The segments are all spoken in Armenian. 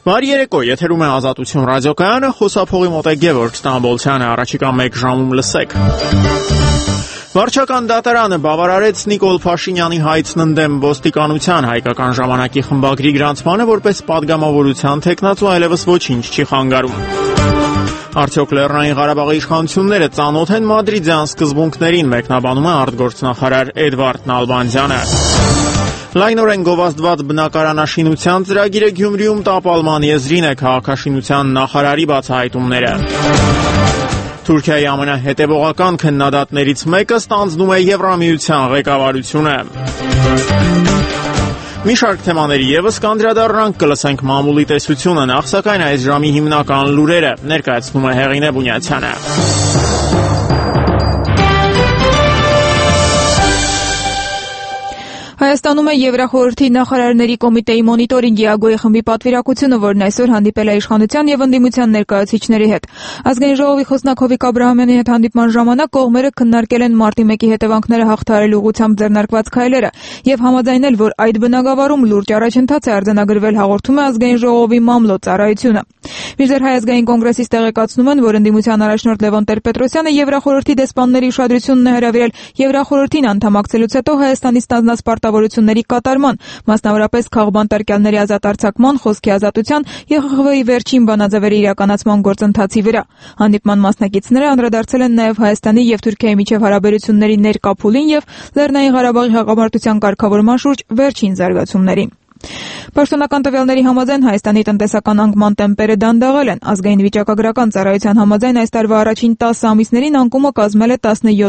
Բարի երեկո, եթերում է Ազատություն ռադիոկայանը, խոսափողի մոտ է Գևորգ Ստամբոլցյանը, առաջիկա 1 ժամում լսեք։ Վարչական դատարանը բավարարեց Նիկոլ Փաշինյանի հայցն ընդդեմ ոստիկանության հայկական ժամանակի խմբագրի գրանցմանը որպես պատգամավորության թեկնածու այլևս ոչինչ չի խանգարում։ Արդյոք Լեռնային Ղարաբաղի իշխանությունները ծանոթ են մադրիդյան սկզբունքներին, մեկնաբանում է արտգործնախարար Էդվարդ Նալբանդյանը։ Լայնորեն գովազդված բնակարանաշինության ծրագիրը Գյումրիում տապալման եզրին է, քաղաքաշինության նախարարի բացահայտումները։ Թուրքիայի ամենահետևողական քննադատներից մեկը ստանձնում է Եվրամիության ղեկավարությունը։ Մի շարք թեմաների ևս կանդրադառնանք, կլսենք մամուլի տեսությունը, նախ սակայն այս ժամի հիմնական լուրերը ներկայացնում է Հեղինե Բունյացյանը։ Հայաստանում է Եվրախորհրդի նախարարների կոմիտեի մոնիտորինգի ԱԳՕ-ի խմբի պատվիրակությունը, որն այսօր հանդիպել է իշխանության եւ ընդդիմության ներկայացուցիչների հետ։ Ազգային ժողովի խոսնակ Հովիկ Աբրահամյանի հետ հանդիպման ժամանակ կողմերը քննարկել են մարտի 1-ի հետևանքները հաղթահարելու ուղղությամբ ձեռնարկված քայլերը եւ համաձայնել, որ այդ բնագավառում լուրջ առաջընթաց է արձանագրվել, հաղորդում է Ազգային ժողովի մամլո ծառայությունը։ Մինչդեռ Հայ ազգային կոնգրեսից տեղեկացնում են, որ ընդդիմության առաջնորդ Լևոն Տեր-Պետրոսյանը Եվրախորհրդի դեսպանների ուշադրությունն է հրավիրել Եվրախորհրդին անդամակցելուց հետո Հայաստանի ստանձնած պարտավորությունների կատարման, մասնավորապես քաղբանտարկյալների ազատ արձակման, խոսքի ազատության եւ ԽԽՎ-ի վերջին բանաձևերի իրականացման գործընթացի վրա։ Հանդիպման մասնակիցները անդրադարձել են նաեւ Հայաստանի եւ Թուրքիայի միջև հարաբերությունների ներկա փուլին եւ Լեռնային Ղարաբաղի հակամարտության կարգավորման շուրջ վերջին զարգացումներին։ Պաշտոնական տվյալների համաձայն Հայաստանի տնտեսական անկման տեմպերը դանդաղել են։ Ազգային վիճակագրական ծառայության համաձայն այս տարվա առաջին 10 ամիսներին անկումը կազմել է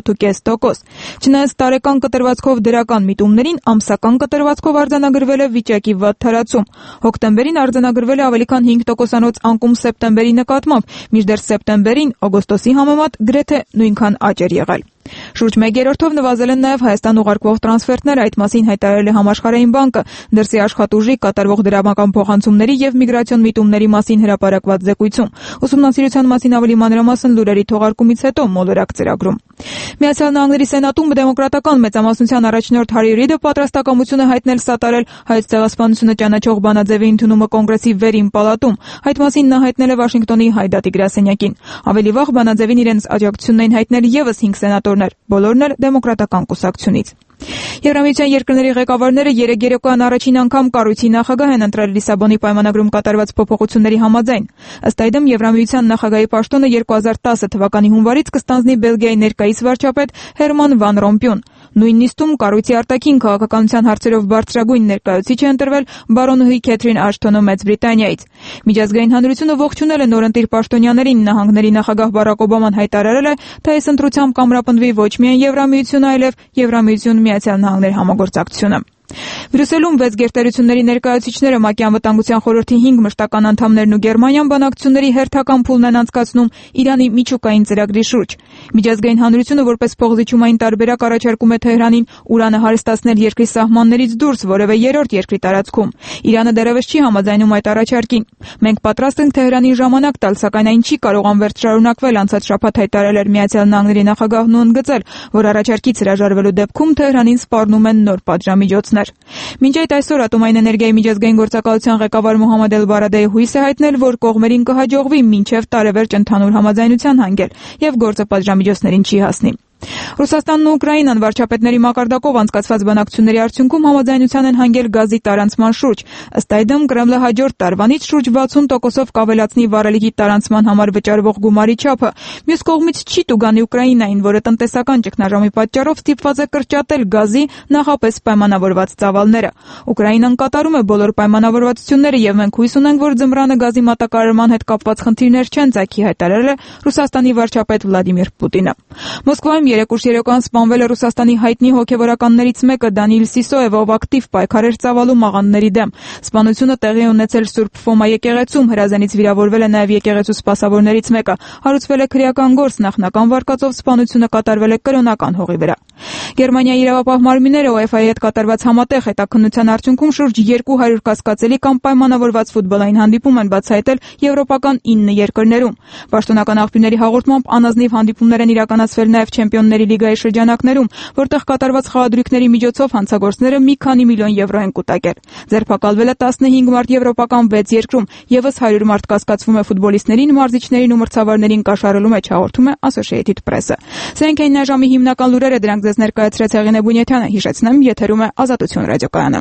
17.5%։ Չնայած տարեկան կտրվածքով դրական միտումներին, ամսական կտրվածքով արձանագրվել է վիճակի վատ թարացում։ Հոկտեմբերին արձանագրվել է ավելի քան 5%-անոց անկում սեպտեմբերի նկատմամբ, մինչդեռ սեպտեմբերին օգոստոսի համեմատ գրեթե նույնքան աճ էր եղել։ Շուրջ 1/3-ով նվազել են նաև Հայաստան ուղարկվող տրանսֆերտները, այդ մասին հայտարարել է Համաշխարհային բանկը, դրսի աշխատուժի, կատարվող դրամական փոխանցումների եւ միգրացիոն միտումների մասին հրապարակված զեկույցում։ Ուսումնասիրության մասին ավելի մանրամասն լուրերի թողարկումից հետո մոլորակ ծրագրում։ Միացյալ Նահանգների Սենատում դեմոկրատական մեծամասնության առաջնորդ Հարի Ռիդը պատրաստակամություն է հայտնել սատարել Հայոց ցեղասպանությունը ճանաչող բանաձևի ընդունումը կոնգրեսի վերին պալատում։ Այդ մասին նա հայտնել է Վաշինգտոնի Հայդատի գրասենյակին։ Ավելի վաղ բանաձևին իրենց աջակցությունն էին հայտնել եւս 5 սենատորներ, բոլորն էլ դեմոկրատական կուսակցությունից։ Եվրամիության երկրների ղեկավարները երեկոյան առաջին անգամ կառույցի նախագահ են ընտրել Լիսաբոնի պայմանագրում կատարված փոփոխությունների համաձայն։ Ըստ այդմ Եվրամիության նախագահի պաշտոնը 2010 թվականի հունվարից կստանձնի Բելգիայի ներկայիս վարչապետ Հերման Վան Ռոմպյուն։ Նույն նիստում կառույցի արտաքին քաղաքականության հարցերով բարձրագույն ներկայացուցիչ է ընտրվել բարոնհի Քեթրին Աշթոնը Մեծ Բրիտանիայից։ Միջազգային հանրությունը ողջունել է նորընտիր պաշտոնյաներին, նահանգների նախագահ Բարակ Օբաման հայտարարել է, թե այս ընտրությամբ կամրապնդվի ոչ միայն Եվրամիությունը, այլև Եվրամիություն Միացյալ Նահանգներ համագործակցությունը։ Բրյուսելում 6 գերտերությունների ներկայացուցիչները ՄԱԿ-ի անվտանգության խորհրդի 5 մշտական անդամներն ու Գերմանիան բանակցությունների հերթական փուլն են անցկացնում Իրանի միջուկային ծրագրի շուրջ։ Միջազգային հանրությունը որպես փողզիջումային տարբերակ առաջարկում է Թեհրանին ուրանը հարստացնել երկրի սահմաններից դուրս որևէ երրորդ երկրի տարածքում։ Իրանը դեռևս չի համաձայնում այդ առաջարկին։ Մենք պատրաստ ենք Թեհրանին ժամանակ տալ, սակայն այն չի կարող անվերջ շարունակվել, անցած շաբաթ հայտարարել էր Միացյալ Նահանգների նախագահն ու ընդգծել, որ առաջարկից հրաժարվելու դեպքում Թեհրանին սպառնում են նոր պատժամիջոցներ։ Մինչ այդ այսօր Ատոմային էներգիայի միջազգային գործակալության ղեկավար Մոհամմեդ Էլ-Բարադեի հույս է հայտնել, որ կողմերին կհաջողվի մինչև տարեվերջ ընդհանուր համաձայնության հանգել եւ գործը պատժամիջոցներին չի հասնի։ Ռուսաստանն ու Ուկրաինան վարչապետների մակարդակով անցկացված բանակցությունների արդյունքում համաձայնության են հանգել գազի տարանցման շուրջ։ Ըստ այդմ Կրեմլը հաջորդ տարվանից շուրջ 60%-ով կավելացնի վառելիքի տարանցման համար վճարվող գումարի չափը։ Մյուս կողմից չի տուգանի Ուկրաինային, որը տնտեսական ճգնաժամի պատճառով ստիպված է կրճատել գազի նախապես պայմանավորված ծավալները։ Ուկրաինան կատարում է բոլոր պայմանավորվածությունները եւ մենք հույս ունենք, որ ձմռանը գազի մատակարարման հետ կապված խնդիրներ չեն ծագի, հայտարարել է Ռուսաստանի վարչապետ Վլադիմիր Պուտինը։ Մոսկվայում երեկոյան սպանվել է Ռուսաստանի հայտնի հոգևորականներից մեկը Դանիիլ Սիսոևը, ով ակտիվ պայքար էր ծավալում աղանդների դեմ։ Սպանությունը տեղի է ունեցել Սուրբ Ֆոմա եկեղեցում, հրազենից վիրավորվել է նաև եկեղեցու սպասավորներից մեկը։ Հարուցվել է քրեական գործ, նախնական վարկածով սպանությունը կատարվել է կրոնական հողի վրա։ Գերմանիայի իրավապահ մարմինները UEFA-ի հետ կատարված համատեղ հետաքննության արդյունքում շուրջ 200 կասկածելի կամ պայմանավորված ֆուտբոլային հանդիպում են բացահայտել եվրոպական 9 երկրներում։ Պաշտոնական աղբյուրների հաղորդմամբ անազնիվ հանդիպումներ են իրականացվել նաև չեմպիոնների լիգայի շրջանակներում, որտեղ կատարված խաղադրույքների միջոցով հանցագործները մի քանի միլիոն եվրո են կուտակել։ Ձերբակալվել է 15 մարդ եվրոպական 6 երկրում, եւս 100 մարդ կասկածվում է ֆուտբոլիստներին, մարզիչներին ու մրցավարներին կաշառելու մեջ, հաղորդում է Associated Press-ը։ Սրանք էին այժմի հիմնական լուրերը, դրանք ձեզ ներկայացրեց Հեղինե Բունյաթյանը, հիշեցնեմ, եթերում է Ազատություն ռադիոկայանը։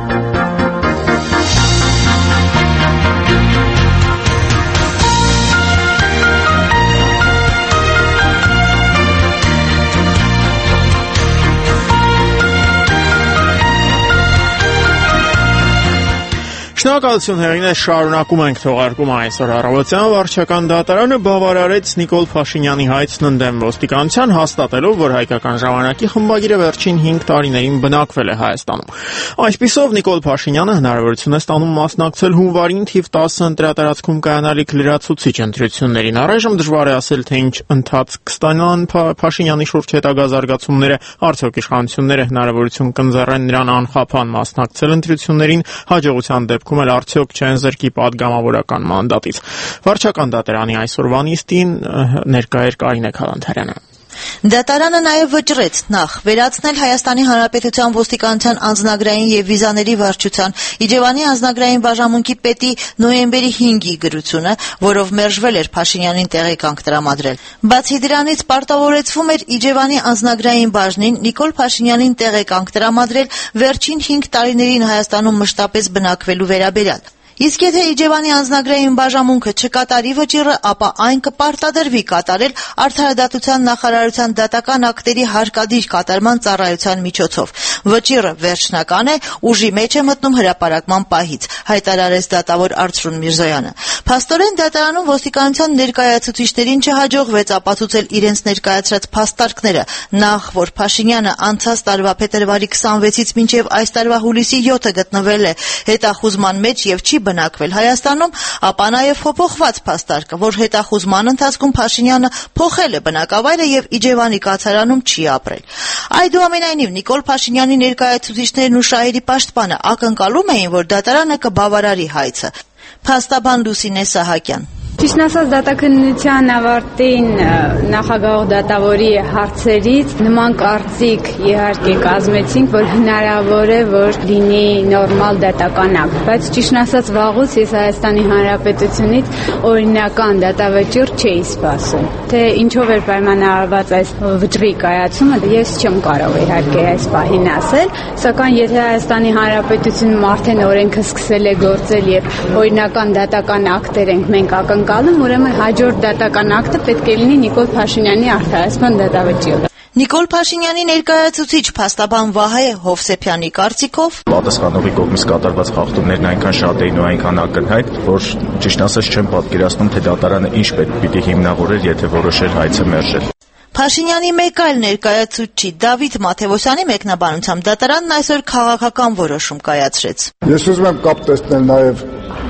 Շնորհակալություն Հեղինե, շարունակում ենք թողարկումը այսօր առավոտյան վարչական դատարանը բավարարեց Նիկոլ Փաշինյանի հայցն ընդդեմ ոստիկանության, հաստատելով, որ հայկական ժամանակի խմբագիրը վերջին 5 տարիներին բնակվել է Հայաստանում։ Այսպիսով Նիկոլ Փաշինյանը հնարավորություն է ստանում մասնակցել հունվարին թիվ 10 ընտրատարածքում կայանալիք լրացուցիչ ընտրություններին։ Առայժմ դժվար է ասել, թե ինչ ընթացք կստանան Փաշինյանի շուրջ հետագա զարգացումները, արդյոք իշխանությունները հնարավորություն կընձեռեն նրան անխափան մասնակցել ընտրություններին, հաջողության դեպքում էլ արդյոք չեն զրկի պատգամավորական մանդատից։ Վարչական դատարանի այսօրվա նիստին ներկա էր Կարինե Քալանթարյանը։ Դատարանը նաև վճռեց նախ վերացնել Հայաստանի Հանրապետության ոստիկանության անձնագրային եւ վիզաների վարչության Իջևանի անձնագրային բաժանմունքի պետի նոյեմբերի 5-ի գրությունը, որով մերժվել էր Փաշինյանին տեղեկանք տրամադրել։ Բացի դրանից պարտավորեցվում էր Իջևանի անձնագրային բաժնին Նիկոլ Փաշինյանին տեղեկանք տրամադրել վերջին 5 տարիներին Հայաստանում մշտապես բնակվելու վերաբերյալ։ Իսկ եթե Իջևանի անձնագրային բաժանմունքը չկատարի վճիռը, ապա այն կպարտադրվի կատարել Արդարադատության նախարարության դատական ակտերի հարկադիր կատարման ծառայության միջոցով։ Վճիռը վերջնական է, ուժի մեջ է մտնում հրապարակման պահից, հայտարարեց դատավոր Արծրուն Միրզոյանը։ Փաստորեն դատարանում ոստիկանության ներկայացուցիչներին չհաջողվեց ապացուցել իրենց ներկայացրած փաստարկները, նախ որ Փաշինյանը անցած տարվա փետրվարի 26-ից մինչև այս տարվա հուլիսի 7-ը գտնվել է հետախուզման մեջ եւ չի բնակվել Հայաստանում, ապա նաև փոփոխված փաստարկը, որ հետախուզման ընթացքում Փաշինյանը փոխել է բնակավայրը եւ Իջևանի կացարանում չի ապրել։ Այդուամենայնիվ Նիկոլ Փաշինյանի ներկայացուցիչներն ու շահերի պաշտպանը ակնկալում էին, որ դատարանը կբավարարի հայցը։ Փաստաբան Լուսինե Սահակյան։ Ճիշտն ասած, դատաքննության ավարտին նախագահող դատավորի հարցերից նման կարծիք իհարկե կազմեցինք, որ հնարավոր է, որ լինի նորմալ դատական ակտ, բայց ճիշտն ասած վաղուց ես Հայաստանի Հանրապետությունից օրինական դատավճիռ չէի սպասում։ Թե ինչով էր պայմանավորված այս վճռի կայացումը, ես չեմ կարող իհարկե այս պահին ասել, սակայն եթե Հայաստանի Հանրապետությունում արդեն օրենքը սկսել է գործել եւ օրինական դատական ակտեր ենք մենք ակնկալում, ուրեմն հաջորդ դատական ակտը պետք է լինի Նիկոլ Փաշինյանի արդարացման դատավճիռը։ Նիկոլ Փաշինյանի ներկայացուցիչ փաստաբան Վահե Հովսեփյանի կարծիքով պատասխանողի կողմից կատարված խախտումներն այնքան շատ էին ու այնքան ակնհայտ, որ ճիշտ ասած չեմ պատկերացնում, թե դատարանը ինչ պիտի հիմնավորեր, եթե որոշեր հայցը մերժել։ Փաշինյանի մեկ այլ ներկայացուցիչ Դավիթ Մաթևոսյանի մեկնաբանությամբ դատարանն այսօր քաղաքական որոշում կայացրեց։ Ես ուզում եմ կապ տեսնել նաև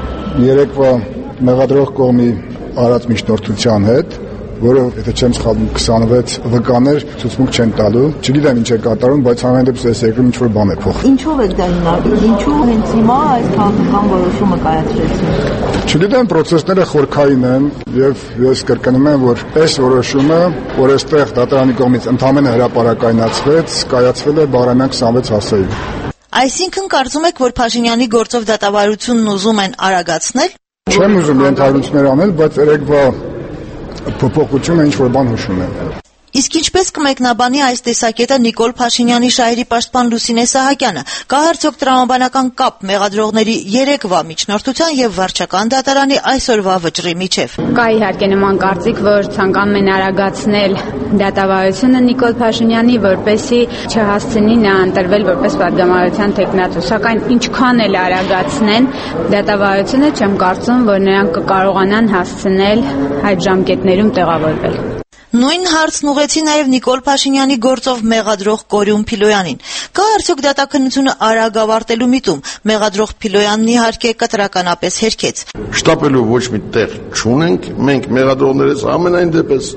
երեկվա մեղադրող կողմի արած միջնորդության հետ, որը, եթե չեմ սխալվում, 26 վկաներ ցուցմունք չեն տալու։ Չգիտեմ ինչ է կատարում, բայց համեն դեպս այս երկրում ինչ-որ բան է փոխվում։ Ինչով եք դա հիմնավորում։ Ինչու հենց հիմա այս քաղաքական որոշումը կայացրեցին։ Չգիտեմ, process-ները խորքային են եւ ես կրկնում եմ, որ այս որոշումը, որ այստեղ դատարանի կողմից ընդհանրապես հրապարակայնացվեց, կայացվել է Բաղրամյան 26 հասցեին։ Այսինքն կարծում եք, որ Փաշինյանի գործով դատավարությունն ուզում են արագացնել։ Չեմ ուզում ենթադրություններ անել, բայց երեկվա փոփոխությունը ինչ-որ բան հուշում է։ Իսկ ինչպես կմեկնաբանի այս տեսակետը Նիկոլ Փաշինյանի շահերի պաշտպան Լուսինե Սահակյանը, կա արդյոք տրամաբանական կապ մեղադրողների երեկվա միջնորդության եւ վարչական դատարանի այսօրվա վճռի միջև։ Կա իհարկե նման կարծիք, որ ցանկանում են արագացնել դատավարությունը Նիկոլ Փաշինյանի, որպեսզի չհասցնի նա ընտրվել որպես պատգամավորության թեկնածու, սակայն ինչքան էլ արագացնեն դատավարությունը, չեմ կարծում, որ նրանք կկարողանան հասցնել այդ ժամկետներում տեղավորվել։ Նույն հարցն ուղղեցի նաև Նիկոլ Փաշինյանի գործով մեղադրող Կորյուն Փիլոյանին։ Կա արդյոք դատաքննությունը արագ ավարտելու միտում։ Մեղադրող Փիլոյանն իհարկե կտրականապես հերքեց։ Շտապելու ոչ մի տեղ չունենք, մենք մեղադրողներից ամենայն դեպս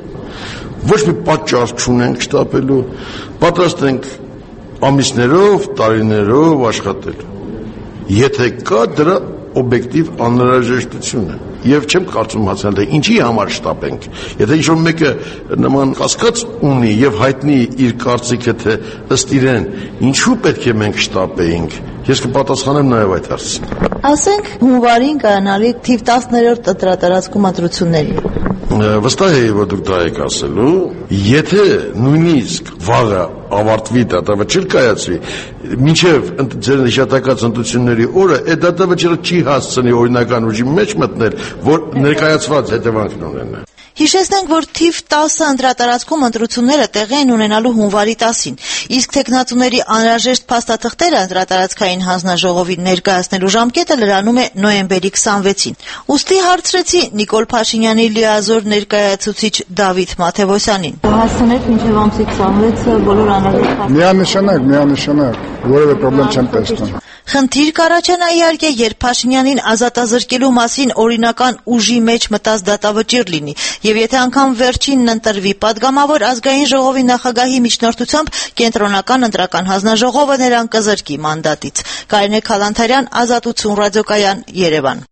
ոչ մի պատճառ չունենք շտապելու, պատրաստ ենք ամիսներով, տարիներով աշխատել։ Եթե կա դրա օբյեկտիվ անհրաժեշտություն է։ Եվ չեմ կարծում հասնել թե ինչի համար շտապենք։ Եթե ինչ-որ մեկը նման կասկած ունի եւ հայտնի իր կարծիքը թե ըստ իրեն ինչու պետք է մենք շտապեինք, ես կպատասխանեմ նաեւ այդ հարցին։ Ասենք հունվարին կայանալիք թիվ 10-րդ ընտրատարածքում ընտրությունների։ Վստահ եմ, որ դուք դա եք ասելու, եթե նույնիսկ վաղը ավարտվի դատավճիռ կայացվի, մինչև ձեր նշանակած ընտրությունների օրը, այդ դատավճիռը չի հասցնի օրինական ուժի մեջ մտնել, որ ներկայացված հետևանքն ունենա։ Հիշեցնենք, որ թիվ 10 ընտրատարածքում ընտրությունները տեղի են ունենալու հունվարի 10-ին, իսկ թեկնածուների անհրաժեշտ փաստաթղթերը ընտրատարածքային հանձնաժողովին ներկայացնելու ժամկետը լրանում է նոյեմբերի 26-ին։ Ուստի հարցրեցի Նիկոլ Փաշինյանի լիազոր ներկայացուցիչ Դավիթ Մաթևոսյանին։ Հասցնեք մինչև ամսի 26-ը բոլոր անհրաժեշտ Միանշանակ, որևէ խնդրեմ չեմ տեսնում։ Խնդիր կառաջանա իհարկե, երբ Փաշինյանին ազատազրկելու մասին օրինական ուժի մեջ մտած դատավճիռ լինի, եւ եթե անգամ վերջինն ընտրվի պատգամավոր ազգային ժողովի նախագահի միջնորդությամբ կենտրոնական ընտրական հանձնաժողովը նրան կզրկի մանդատից։ Կարինե Քալանթարյան, Ազատություն ռադիոկայան, Երևան։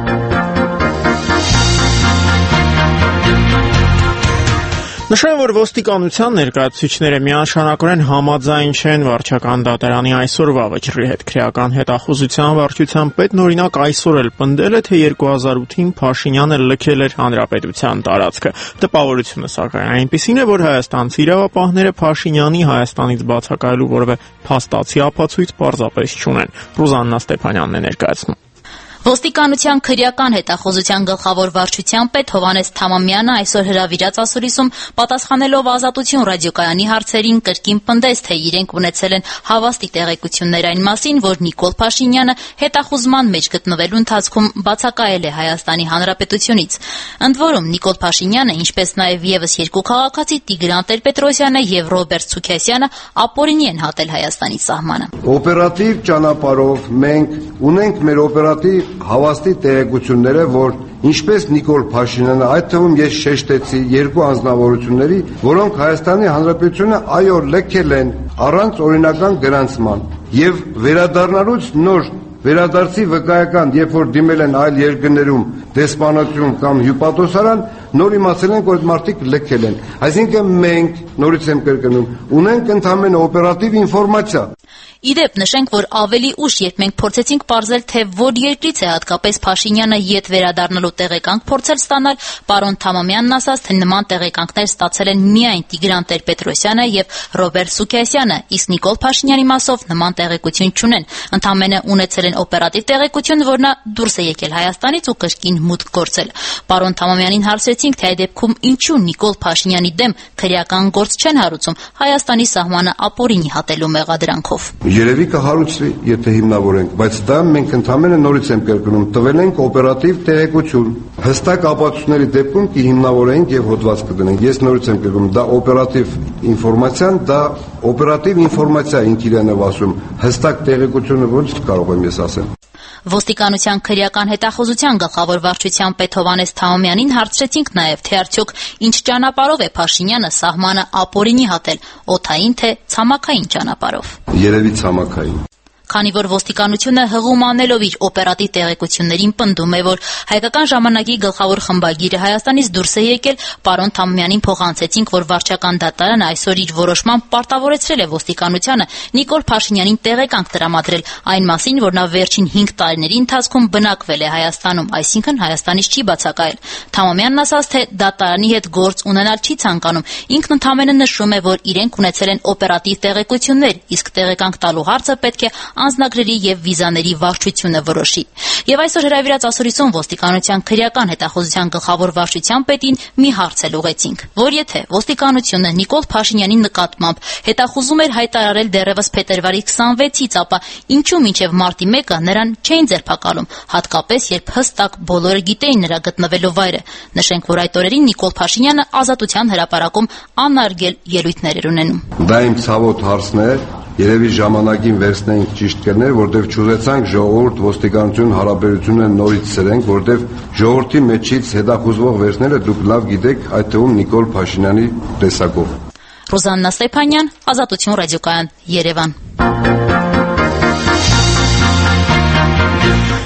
Նշեմ, որ ոստիկանության ներկայացուցիչները միանշանակորեն համաձայն չեն վարչական դատարանի այսօրվա վճռի հետ։ Քրեական հետախուզության վարչության պետն օրինակ այսօր էլ պնդել է, թե 2008-ին Փաշինյանը լքել էր հանրապետության տարածքը։ Տպավորությունը սակայն այնպիսին է, որ հայաստանցի իրավապահները Փաշինյանի Հայաստանից բացակայելու որևէ փաստացի ապացույց պարզապես չունեն։ Ռուզաննա Ստեփանյանն է ներկայացնում։ Ոստիկանության քրեական հետախուզության գլխավոր վարչության պետ Հովհաննես Թամամյանը այսօր հրավիրած ասուլիսում պատասխանելով Ազատություն ռադիոկայանի հարցերին կրկին պնդեց, թե իրենք ունեցել են հավաստի տեղեկություններ այն մասին, որ Նիկոլ Փաշինյանը հետախուզման մեջ գտնվելու ընթացքում բացակայել է Հայաստանի Հանրապետությունից։ Ընդ որում Նիկոլ Փաշինյանը, ինչպես նաև եւս երկու քաղաքացի Տիգրան Տեր-Պետրոսյանը եւ Ռոբերտ Սուքեսյանը ապօրինի են հատել Հայաստանի սահմանը։ Օպերատիվ ճանապարհով մենք ունենք մեր օպերատիվ հավաստի տեղեկությունները, որ ինչպես Նիկոլ Փաշինյանը, այդ թվում ես շեշտեցի երկու անձնավորությունների, որոնք Հայաստանի Հանրապետությունը այո լքել են առանց օրինական գրանցման եւ վերադառնալուց նոր վերադարձի վկայական, երբ որ դիմել են այլ երկրներում դեսպանատություն կամ հյուպատոսարան, նոր իմացել են, որ մարդիկ լքել են։ Այսինքն մենք, նորից եմ կրկնում, ունենք ընդհանրապես օպերատիվ ինֆորմացիա։ Իդեպ նշենք, որ ավելի ուշ, երբ մենք փորձեցինք պարզել, թե որ երկրից է հատկապես Փաշինյանը ետ վերադառնալու տեղեկանք փորձել ստանալ, պարոն Թամամյանն ասաց, թե նման տեղեկանքներ ստացել են միայն Տիգրան Տեր-Պետրոսյանը եւ Ռոբերտ Սուքեսյանը, իսկ Նիկոլ Փաշինյանի մասով նման տեղեկություն չունեն։ Ընդամենը ունեցել են օպերատիվ տեղեկություն, որ նա դուրս է եկել Հայաստանից ու կրկին մուտք գործել։ Պարոն Թամամյանին հարցրեցինք, թե այդ դեպքում ինչու Նիկոլ Փաշինյանի դեմ քրեական գործ չեն հարուցում Հայաստանի սահմանը ապօրինի հատելու մեղադրանքով։ Երևի կհարուցվի, եթե հիմնավորենք, բայց դա մենք ընդհանրապես նորից եմ կրկնում, տվել ենք օպերատիվ տեղեկություն։ Հստակ ապացույցների դեպքում կհիմնավորենք եւ հոդված կդնենք։ Ես նորից եմ կրկնում, դա օպերատիվ ինֆորմացիան, դա օպերատիվ ինֆորմացիա ինքիրանով ասում, հստակ տեղեկությունը ոնց կարող եմ ես ասել։ Ոստիկանության քրեական հետախուզության գլխավոր վարչության պետ Հովհաննես Թամամյանին հարցրեցինք նաև, թե արդյոք ինչ ճանապարհով է Փաշինյանը սահմանը ապօրինի հատել, օդային թե ցամաքային ճանապարհով։ Երևի ցամաքային։ Քանի որ ոստիկանությունը հղում անելով իր օպերատիվ տեղեկություններին պնդում է, որ հայկական ժամանակի գլխավոր խմբագիրը Հայաստանից դուրս է եկել, պարոն Թամամյանին փոխանցեցինք, որ վարչական դատարանը այսօր իր որոշմամբ պարտավորեցրել է ոստիկանությանը Նիկոլ Փաշինյանին տեղեկանք տրամադրել այն մասին, որ նա վերջին 5 տարիների ընթացքում բնակվել է Հայաստանում, այսինքն Հայաստանից չի բացակայել։ Թամամյանն ասաց, թե դատարանի հետ գործ ունենալ չի ցանկանում։ Ինքն ընդհանրապես նշում է, որ իրենք ունեցել են օպերատիվ տեղեկություններ, իսկ տեղեկանք տալու հարցը պետք է անձնագրերի եւ վիզաների վարչությունը որոշի։ Եվ այսօր հրավիրած ասուլիսում ոստիկանության քրեական հետախուզության գլխավոր վարչության պետին մի հարց էլ ուղեցինք, որ եթե ոստիկանությունը Նիկոլ Փաշինյանի նկատմամբ հետախուզում էր հայտարարել դեռևս փետրվարի 26-ից, ապա ինչու մինչև մարտի 1-ը նրան չէին ձերբակալում, հատկապես երբ հստակ բոլորը գիտեին նրա գտնվելու վայրը։ Նշենք, որ այդ օրերին Նիկոլ Փաշինյանը Ազատության հրապարակում անարգել ելույթներ էր ունենում։ Դա իմ ցավոտ հարցն է։ Երևի ժամանակին վերցնենք ճիշտ կերներ, որտեղ չուզեցանք ժողովուրդ ոստիկանություն հարաբերությունը նորից սրենք, որտեղ ժողովրդի մեջից հետախուզվող վերցները դուք լավ գիտեք, այդ թվում Նիկոլ Փաշինյանի տեսակով։ Ռուզաննա Ստեփանյան, Ազատություն ռադիոկայան, Երևան։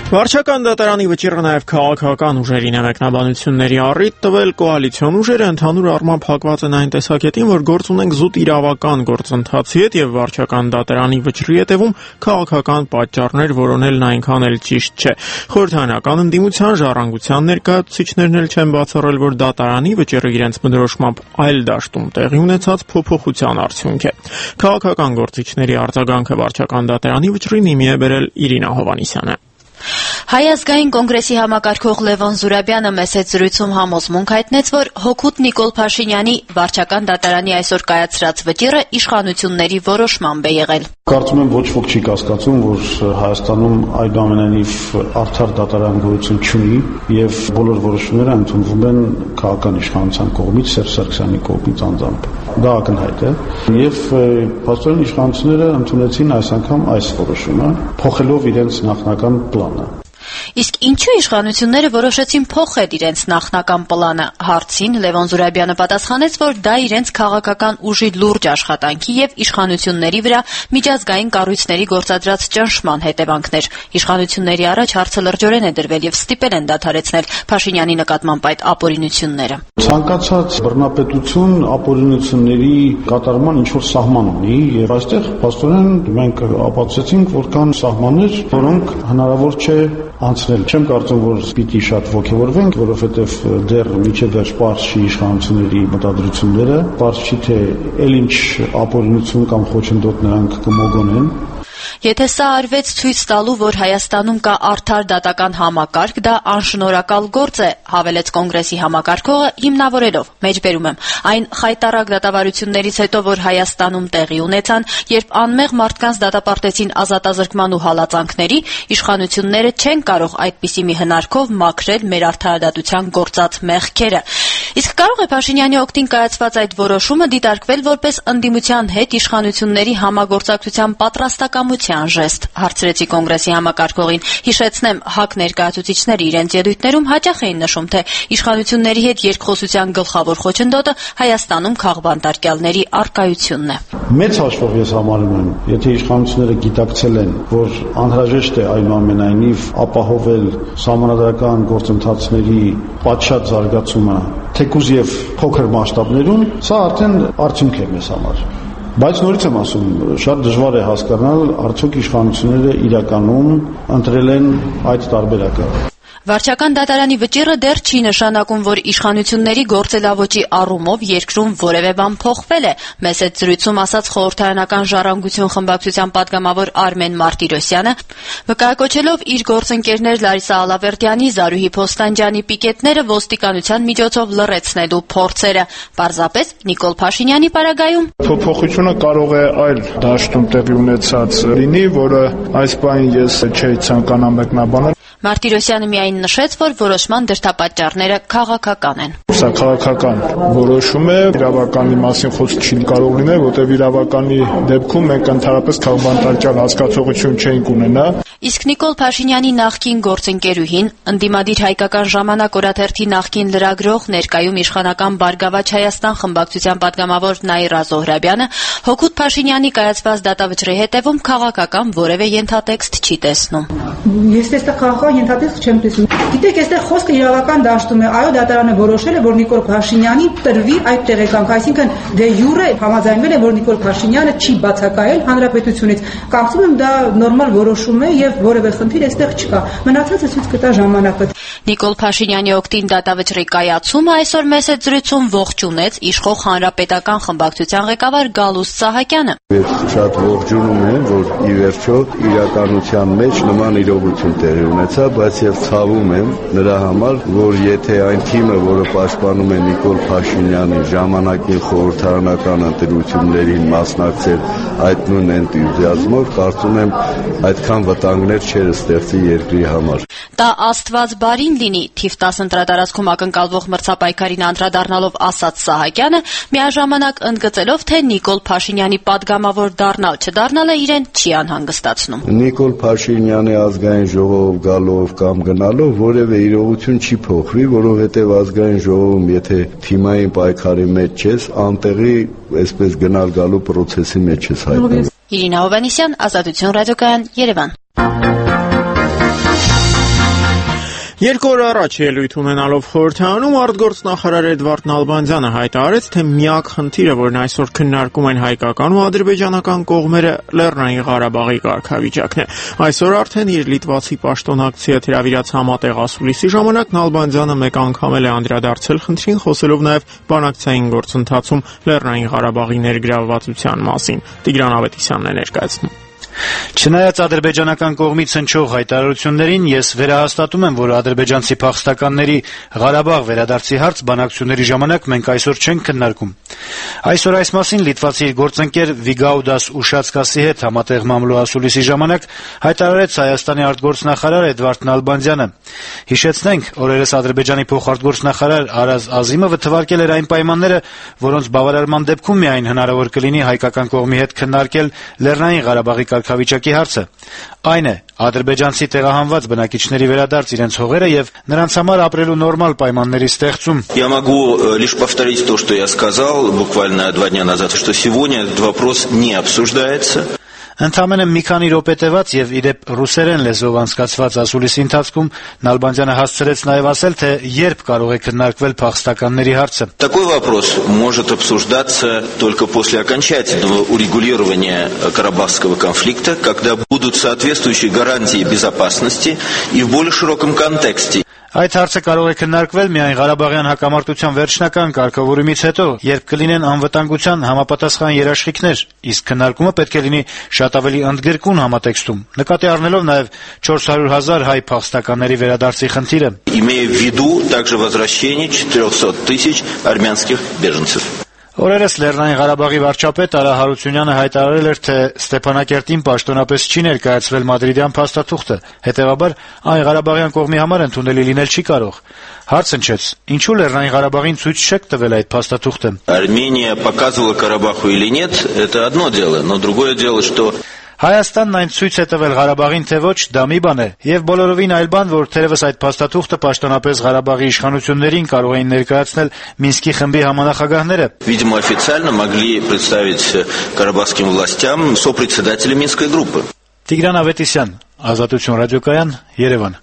Վարչական դատարանի վճիռը նաև քաղաքական ուժերին է մեկնաբանությունների առիթ տվել կոալիցիոն ուժերը ընդհանուր առմամբ հակված են այն տեսակետին, որ գործ ունենք զուտ իրավական գործընթացի հետ եւ վարչական դատարանի վճռի հետևում քաղաքական պատճառներ որոնելն այնքան էլ ճիշտ չէ։ Խորհրդարանական ընդդիմության ժառանգության ներկայացուցիչներն էլ չեն բացառել, որ դատարանի վճիռը իրենց բնորոշմամբ այլ դաշտում տեղի ունեցած փոփոխության արդյունք է։ Քաղաքական գործիչների արձագանքը վարչական դատարանի վճռին իմի է բերել Իրինա Հովհաննիսյանը։ Հայ ազգային կոնգրեսի համակարգող Լևոն Զուրաբյանը մեծ զրույցում համոզմունք հայտնեց, որ հօգուտ Նիկոլ Փաշինյանի վարչական դատարանի այսօր կայացրած վճիռը իշխանությունների որոշմամբ է եղել։ Կարծում եմ ոչ ոք չի կասկածում, որ Հայաստանում այնուամենայնիվ արդար դատարան գոյություն չունի եւ բոլոր որոշումները ընդունվում են քաղաքական իշխանության կողմից, Սերժ Սարգսյանի կողմից անձամբ։ Դա ակնհայտ է եւ փաստորեն իշխանությունները ընդունեցին այս անգամ այս որոշումը, փոխելով իրենց նախնական պլանը։ Իսկ ինչու իշխանությունները որոշեցին փոխել իրենց նախնական պլանը, հարցին Լևոն Զուրաբյանը պատասխանեց, որ դա իրենց քաղաքական ուժի լուրջ աշխատանքի եւ իշխանությունների վրա միջազգային կառույցների գործադրած ճնշման հետևանքներ։ Իշխանությունների առաջ հարցը լրջորեն է դրվել եւ ստիպել են դադարեցնել Փաշինյանի նկատմամբ այդ ապօրինությունները։ Ցանկացած բռնապետություն ապօրինությունների կատարման ինչ որ սահման ունի եւ այստեղ փաստորեն մենք ապացուցեցինք, որ կան սահմաններ, որոնք հնարավոր չէ անցնել։ Չեմ կարծում, որ պիտի շատ ոգևորվենք, որովհետև դեռ միջև վերջ պարզ չի իշխանությունների մտադրությունները, պարզ չի թե էլ ինչ ապօրինություն կամ խոչընդոտ նրանք կմոգոնեն։ Եթե սա արվեց ցույց տալու, որ Հայաստանում կա արդար դատական համակարգ, դա անշնորհակալ գործ է, հավելեց կոնգրեսի համակարգողը, հիմնավորելով, մեջբերում եմ, այն խայտառակ դատավարություններից հետո, որ Հայաստանում տեղի ունեցան, երբ անմեղ մարդկանց դատապարտեցին ազատազրկման ու հալածանքների, իշխանությունները չեն կարող այդպիսի մի հնարքով մաքրել մեր արդարադատության գործած մեղքերը։ Իսկ կարող է Փաշինյանի օգտին կայացված այդ որոշումը դիտարկվել որպես ընդդիմության հետ իշխանությունների համագործակցության պատրաստակամության ժեստ, հարցրեցի կոնգրեսի համակարգողին։ Հիշեցնեմ, ՀԱԿ ներկայացուցիչները իրենց ելույթներում հաճախ էին նշում, թե իշխանությունների հետ երկխոսության գլխավոր խոչընդոտը Հայաստանում քաղբանտարկյալների առկայությունն է։ Մեծ հաշվով ես համարում եմ, եթե իշխանությունները գիտակցել են, որ անհրաժեշտ է այնուամենայնիվ ապահովել սահմանադրական գործընթացների պատշաճ զարգացումը, թեկուզ եւ փոքր մասշտաբներում, սա արդեն արդյունք է մեզ համար։ Բայց նորից եմ ասում, շատ դժվար է հասկանալ, արդյոք իշխանությունները իրականում ընտրել են այդ տարբերակը։ Վարչական դատարանի վճիռը դեռ չի նշանակում, որ իշխանությունների գործելավոճի առումով երկրում որևէ բան փոխվել է, մեծ զրույցում ասաց խորհրդարանական ժառանգություն խմբակցության падգամավոր Արմեն Մարտիրոսյանը, վկայակոչելով իր գործընկերներ Լարիսա Ալավերդյանի, Զարուհի Փոստանջյանի պիկետները ոստիկանության միջոցով լռեցնելու փորձերը։ Պարզապես Նիկոլ Փաշինյանի պարագայում փոփոխությունը կարող է այլ դաշտում տեղի ունեցած լինի, որը այս բանը ես չէի ցանկանա մեկնաբանել։ Մարտիրոսյանը միայն նշեց, որ որոշման դրդապատճառները քաղաքական են։ Սա քաղաքական որոշում է, իրավականի մասին խոսք չի կարող լինել, որտեղ իրավականի դեպքում մենք ընդհանրապես քաղբանտարկյալ հասկացողություն չենք ունենա։ Իսկ Նիկոլ Փաշինյանի նախկին գործընկերուհին, ընդդիմադիր հայկական ժամանակ օրաթերթի նախկին լրագրող, ներկայում իշխանական Բարգավաճ Հայաստան խմբակցության падգամավոր Նաիրա Զոհրաբյանը հօգուտ Փաշինյանի կայացված դատավճռի հետևում քաղաքական որևէ ենթատեքստ չի տեսնում։ Ես այստեղ քաղաքական ենթատեքստ չեմ տեսնում։ Գիտեք, այստեղ խոսքը իրավական դաշտում է, այո, դատարանը որոշել է, որ Նիկոլ Փաշինյանին տրվի այդ տեղեկանք, այսինքն դե յուրե համաձայնվել է, որ Նիկոլ Փաշինյանը չի բացակայել հանրապետությունից։ Կարծում եմ դա նորմալ որոշում է եւ որևէ խնդիր այստեղ չկա։ Մնացածը ցույց կտա ժամանակը։ Նիկոլ Փաշինյանի օգտին դատավճռի կայացումը այսօր մեծ զրույցում ողջունեց իշխող հանրապետական խմբակցության ղեկավար Գալուստ Սահակյանը։ Ես շատ ողջունում եմ, որ ի վերջո իրականության մեջ նման իրողություն տեղի ունեցավ, բայց եւ ցավում եմ նրա համար, որ եթե այն թիմը, որը պաշտպանում է Նիկոլ Փաշինյանի ժամանակին խորհրդարանական ընտրություններին մասնակցել այդ նույն էնտուզիազմով, կարծում եմ այդքան վտանգներ չէր ստեղծի երկրի համար։ Դա Աստված բարին լինի, թիվ 10 ընտրատարածքում ակնկալվող մրցապայքարին անդրադառնալով ասաց Սահակյանը, միաժամանակ ընդգծելով, թե Նիկոլ Փաշինյանի падգամավոր դառնալ-չդառնալը իրեն չի անհանգստացնում։ Նիկոլ Փաշինյանի ազգային ժողով գալով կամ գնալով որևէ իրողություն չի փոխվի, որովհետև ազգային ժողովում եթե թիմային պայքարի մեջ ես, անտեղի այսպես գնալ-գալու process-ի մեջ ես հայտնվում։ Իրինա Հովհաննիսյան, Ազատություն ռադիոկայան, Երևան։ Երկու օր առաջ ելույթ ունենալով խորհրդարանում արտգործնախարար Էդվարդ Նալբանդյանը հայտարարեց, թե միակ խնդիրը, որն այսօր քննարկում են հայկական ու ադրբեջանական կողմերը, Լեռնային Ղարաբաղի կարգավիճակն է։ Այսօր արդեն իր լիտվացի պաշտոնակցի հետ հրավիրած համատեղ ասուլիսի ժամանակ Նալբանդյանը մեկ անգամ էլ է անդրադարձել խնդրին, խոսելով նաև բանակցային գործընթացում Լեռնային Ղարաբաղի ներգրավվածության մասին։ Տիգրան Ավետիսյանն է ներկայացնում։ Չնայած ադրբեջանական կողմից հնչող հայտարարություններին, ես վերահաստատում եմ, որ ադրբեջանցի փախստականների Ղարաբաղ վերադարձի հարց բանակցությունների ժամանակ մենք այսօր չենք քննարկում։ Այսօր այս մասին լիտվացի իր գործընկեր Վիգաուդաս Ուշացկասի հետ համատեղ մամլո ասուլիսի ժամանակ հայտարարեց Հայաստանի արտգործնախարար Էդվարդ Նալբանդյանը։ Հիշեցնենք, օրերս Ադրբեջանի փոխարտգործնախարար Արազ Ազիմովը թվարկել էր այն պայմանները, որոնց բավարարման դեպքում միայն հնարավոր կլինի հայկական կողմի հետ քննարկել Լեռնային Ղարաբաղի կարգավիճակի հարցը։ Այն է, ադրբեջանցի տեղահանված բնակիչների վերադարձ իրենց հողերը եւ նրանց համար ապրելու նորմալ պայմանների ստեղծում։ Я могу лишь повторить то, что я сказал буквально 2 дня назад, что сегодня этот вопрос не обсуждается. Ընդամենը մի քանի րոպե տևած եւ իդեպ ռուսերեն լեզվով անցկացված ասուլիսի ընթացքում Նալբանդյանը հասցրեց նաեւ ասել, թե երբ կարող է քննարկվել փախստականների հարցը։ Такой вопрос может обсуждаться только после окончательного урегулирования Карабахского конфликта, когда будут соответствующие гарантии безопасности и в более широком контексте. Այդ հարցը կարող է քննարկվել միայն Ղարաբաղյան հակամարտության վերջնական կարգավորումից հետո, երբ կլինեն անվտանգության համապատասխան երաշխիքներ, իսկ քննարկումը պետք է լինի շատ ավելի ընդգրկուն համատեքստում, նկատի առնելով նաև 400,000 հայ փախստականների վերադարձի խնդիրը։ Имея в виду также возвращение 400 тысяч армянских беженцев. Օրերս Լեռնային Ղարաբաղի վարչապետ Արա Հարությունյանը հայտարարել էր, թե Ստեփանակերտին պաշտոնապես չի ներկայացվել մադրիդյան փաստաթուղթը, հետևաբար այն Ղարաբաղյան կողմի համար ընդունելի լինել չի կարող։ Հարց հնչեց, ինչու Լեռնային Ղարաբաղին ցույց չեք տվել այդ փաստաթուղթը։ Армения показывала Карабаху или нет, это одно дело, но другое дело, что Հայաստանն այն ցույց է տվել Ղարաբաղին, թե ոչ, դա մի բան է, եւ բոլորովին այլ բան, որ թերևս այդ փաստաթուղթը պաշտոնապես Ղարաբաղի իշխանություններին կարող էին ներկայացնել Մինսկի խմբի համանախագահները։ Видимо, официально могли представить карабахским властям сопредседателя Минской группы. Տիգրան Ավետիսյան, Ազատություն ռադիոկայան, Երևան։